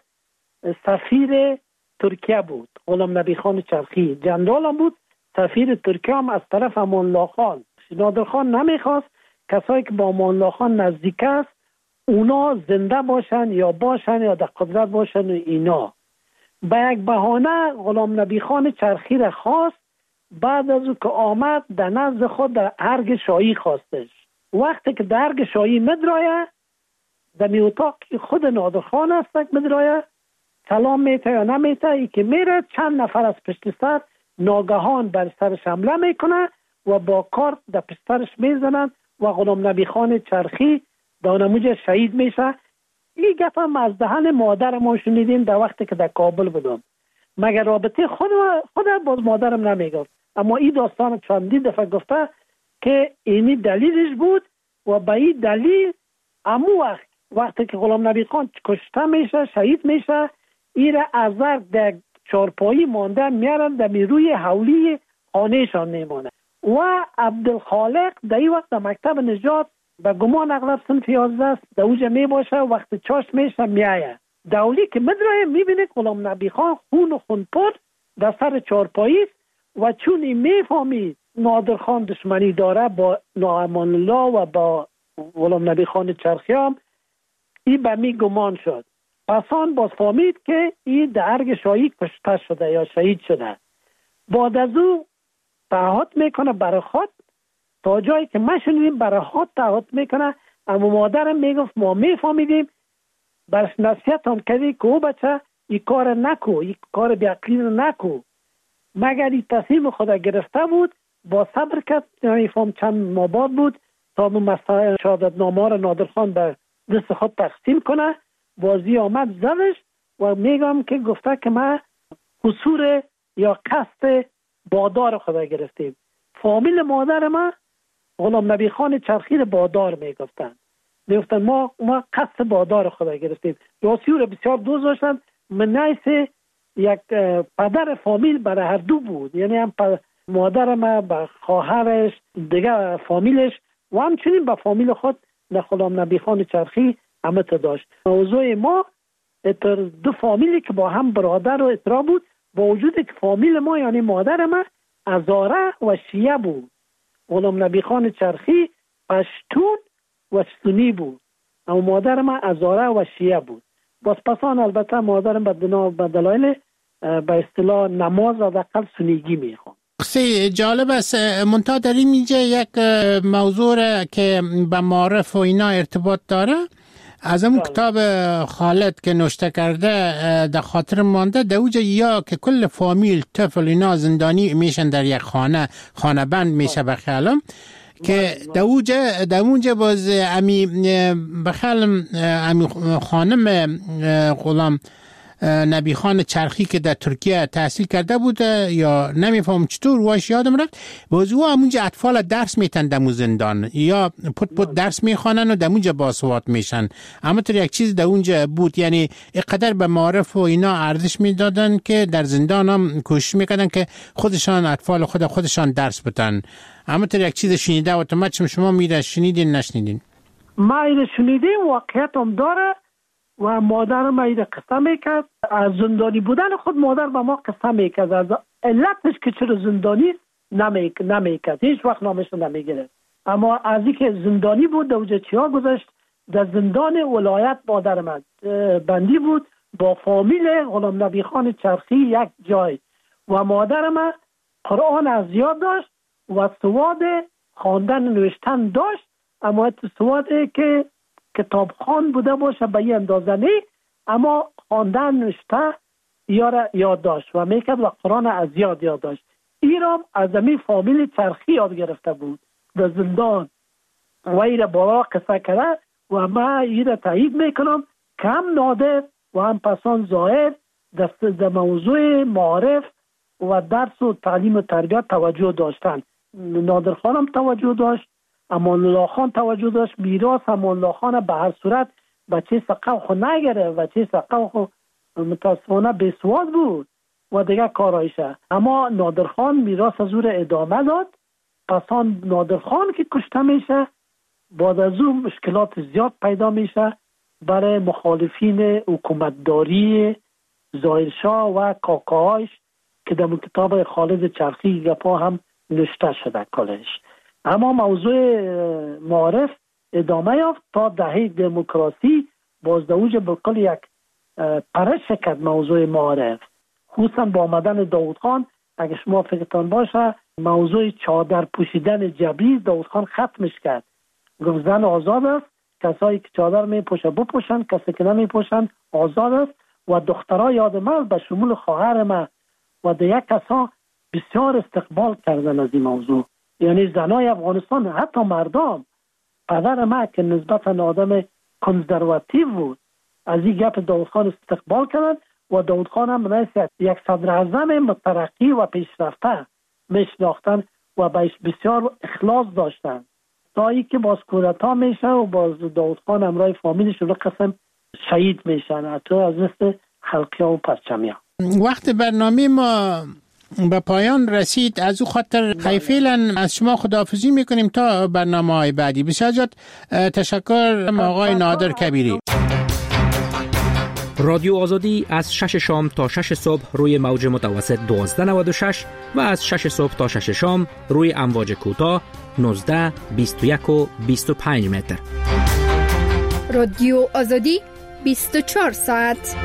Speaker 10: سفیر ترکیه بود. غلام نبی خان چرخی جنرال هم بود، سفیر ترکیه هم از طرف امان الله خان. نادرخان نمیخواست کسایی که با امان الله خان نزدیک است اونا زنده باشن یا باشن یا در قدرت باشن و اینا. به یک بهانه غلام نبی خان چرخی را خواست. بعد از او که آمد در نزد خود در ارگ شاهی خواستش. وقتی که در ارگ شاهی مدرایه در می اتاق خود نادرخان است مدرایه سلام میته یا نمیته، ای که میره چند نفر از پشت سر ناگهان بر سرش حمله میکنه و با کارت در پشت سرش میزنن و غلام نبی خان چرخی دانموج شهید میشه. این گپ هم از دهن مادر ما شنیدیم در وقتی که در کابل بودم. مگر رابطه خود خود باز مادرم نمیگفت، اما این داستان چندین دفعه گفته که اینی دلیلش بود و به این دلیل امو وقت وقتی که غلام نبی خان کشته میشه شهید میشه، این را از در چارپایی مانده میارن در روی حولی خانهشان میمانه و عبدالخالق در این وقت در مکتب نجات به گمان اغلب صنف یازده است، در اوجه می باشه، وقت چاش میشه میایه. دولی که مدرای میبینه غلام نبی خان خون و خونپر در سر چارپایی و چون این میفهمید نادر خان دشمنی داره با ناامان الله و با غلام نبی خان چرخی هم، این به می گمان شد. پسان باز فهمید که این در ارگ شاهی کشته شده یا شهید شده. بعد از او تعهد میکنه برای خود، تا جایی که ما شنیدیم برای خود تعهد میکنه. اما مادرم میگفت ما میفهمیدیم، برش نصیحت هم کردی که او بچه این کار نکو، این کار بیعقلی نکو. مگر این تصمیم خدا گرفته بود، با صبر کرد. نمیفهم چند ماه بعد بود تا مسئله شهادتنامه را نادر خان به دست خود تقسیم کنه. بازی آمد زدش و میگم که گفته که ما قصور یا قصد بادار خدا گرفتیم. فامیل مادر ما غلام نبی خان چرخی را بادار میگفتن، میگفتن ما ما قصد بادار خدا گرفتیم. راسیو را بسیار دوست داشتن. من نیسه یک پدر فامیل برای هر دو بود، یعنی هم مادر ما به خواهرش دیگه فامیلش و همچنین به فامیل خود نه غلام نبی خان چرخی همت داشت. موضوع ما دو فامیلی که با هم برادر و اترا بود، با وجود که فامیل ما یعنی مادر ما هزاره و شیعه بود. غلام نبی خان چرخی پشتون و سنی بود، اما مادر ما هزاره و شیعه بود. باز پسان البته مادرم به دلایل به اصطلاح نماز و دقل سنیگی میخوام.
Speaker 9: قصه جالب است. منتها در این اینجا یک موضوع که به معارف و اینا ارتباط داره، از اون کتاب خالد که نوشته کرده در خاطر مانده، در اوجه یا که کل فامیل طفل اینا زندانی میشن در یک خانه، خانه بند میشه بخیالم که در اوجه در اونجا باز امی بخیالم امی خانم غلام نبی خان چرخی که در ترکیه تحصیل کرده بود یا نمیفهم چطور واش یادم رفت، باز او همونجا اطفال درس میتن دمو زندان یا پت پت درس میخوانن و دمونجا باسواد میشن. اما تر یک چیز در اونجا بود، یعنی اقدر به معارف و اینا ارزش میدادن که در زندان هم کوشش میکردن که خودشان اطفال خود خودشان درس بتن. اما تر یک چیز شنیده و تمام شما میره شنیدین نشنیدین؟
Speaker 10: ما ایره شنیدیم، واقعیت هم داره و مادر ما ایره قصه میکرد. از زندانی بودن خود مادر با ما قصه میکرد، از علتش که چرا زندانی نمیکرد، هیچ وقت نامش نمیگرد. اما از اینکه زندانی بود در اوجه چیا گذاشت، در زندان ولایت مادر ما بندی بود با فامیل غلام نبی خان چرخی یک جای و مادر ما قرآن از یاد داشت و سواد خواندن نوشتن داشت، اما سواد که کتابخوان بوده باشه به این اندازه نه، اما خواندن نوشته یاد داشت و میکرد و قرآن از یاد یاد داشت. ایرام از امی فامیل چرخی یاد گرفته بود در زندان و ایره بالا قصه کرده و ما ایره تایید میکنم که هم نادر و هم پسان ظاهر در موضوع معارف و درس و تعلیم و تربیت توجه داشتن. نادر خانم توجه داشت، امان الله خان توجه داشت. میراث امان الله خان به هر صورت بچه سقف خو نگره، بچه سقف خو متاسفانه بیسواد بود و دیگه کارایشه. اما نادر خان میراث از او ادامه داد. پسان نادر خان که کشته میشه، بعد از اون مشکلات زیاد پیدا میشه برای مخالفین حکومتداری ظاهرشاه و کاکاهاش که در کتاب خالد چرخی گپا هم نوشته شده کلش. اما موضوع معارف ادامه یافت تا دهه دموکراسی. باز در اوج بکل یک پرش کرد موضوع معارف، خصوصا با آمدن داود خان. اگه شما فکرتان باشه موضوع چادر پوشیدن جبری داود خان ختمش کرد، گفت زن آزاد است، کسایی که چادر می پوشن بپوشن، کسی که نمی پوشن آزاد است. و دخترها یاد من به شمول خواهر من و دیگه کسا بسیار استقبال کردن از این موضوع. یعنی زنای افغانستان، حتی مردم، پدر ما که نسبتا آدم کنزرواتیو بود، از این گپ داود خان استقبال کردن و داود خان هم رئیس یک صدر اعظم مترقی و پیشرفته میشناختن و بهش بسیار اخلاص داشتن. تا ای که باز کودتا میشه و باز داود خان همراه فامیلش رو قسم شهید میشن، حتی از مثل خلقی و پرچمی ها.
Speaker 9: وقت برنامه ما به پایان رسید. از او خاطر فعلا از شما خداحافظی میکنیم تا برنامه‌های بعدی. بسیار زیاد تشکر آقای نادر کبیری.
Speaker 3: رادیو آزادی از شش شام تا شش صبح روی موج متوسط دوازده نود و شش و از شش صبح تا شش شام روی امواج کوتاه نوزده بیست و یک و بیست و پنج متر.
Speaker 2: رادیو آزادی بیست و چهار ساعت.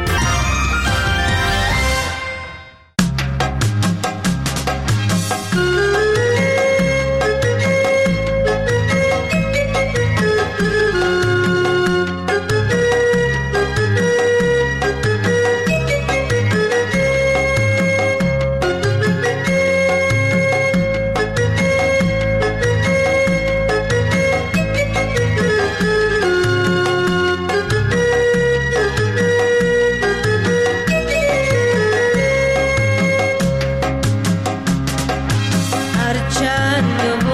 Speaker 11: Archando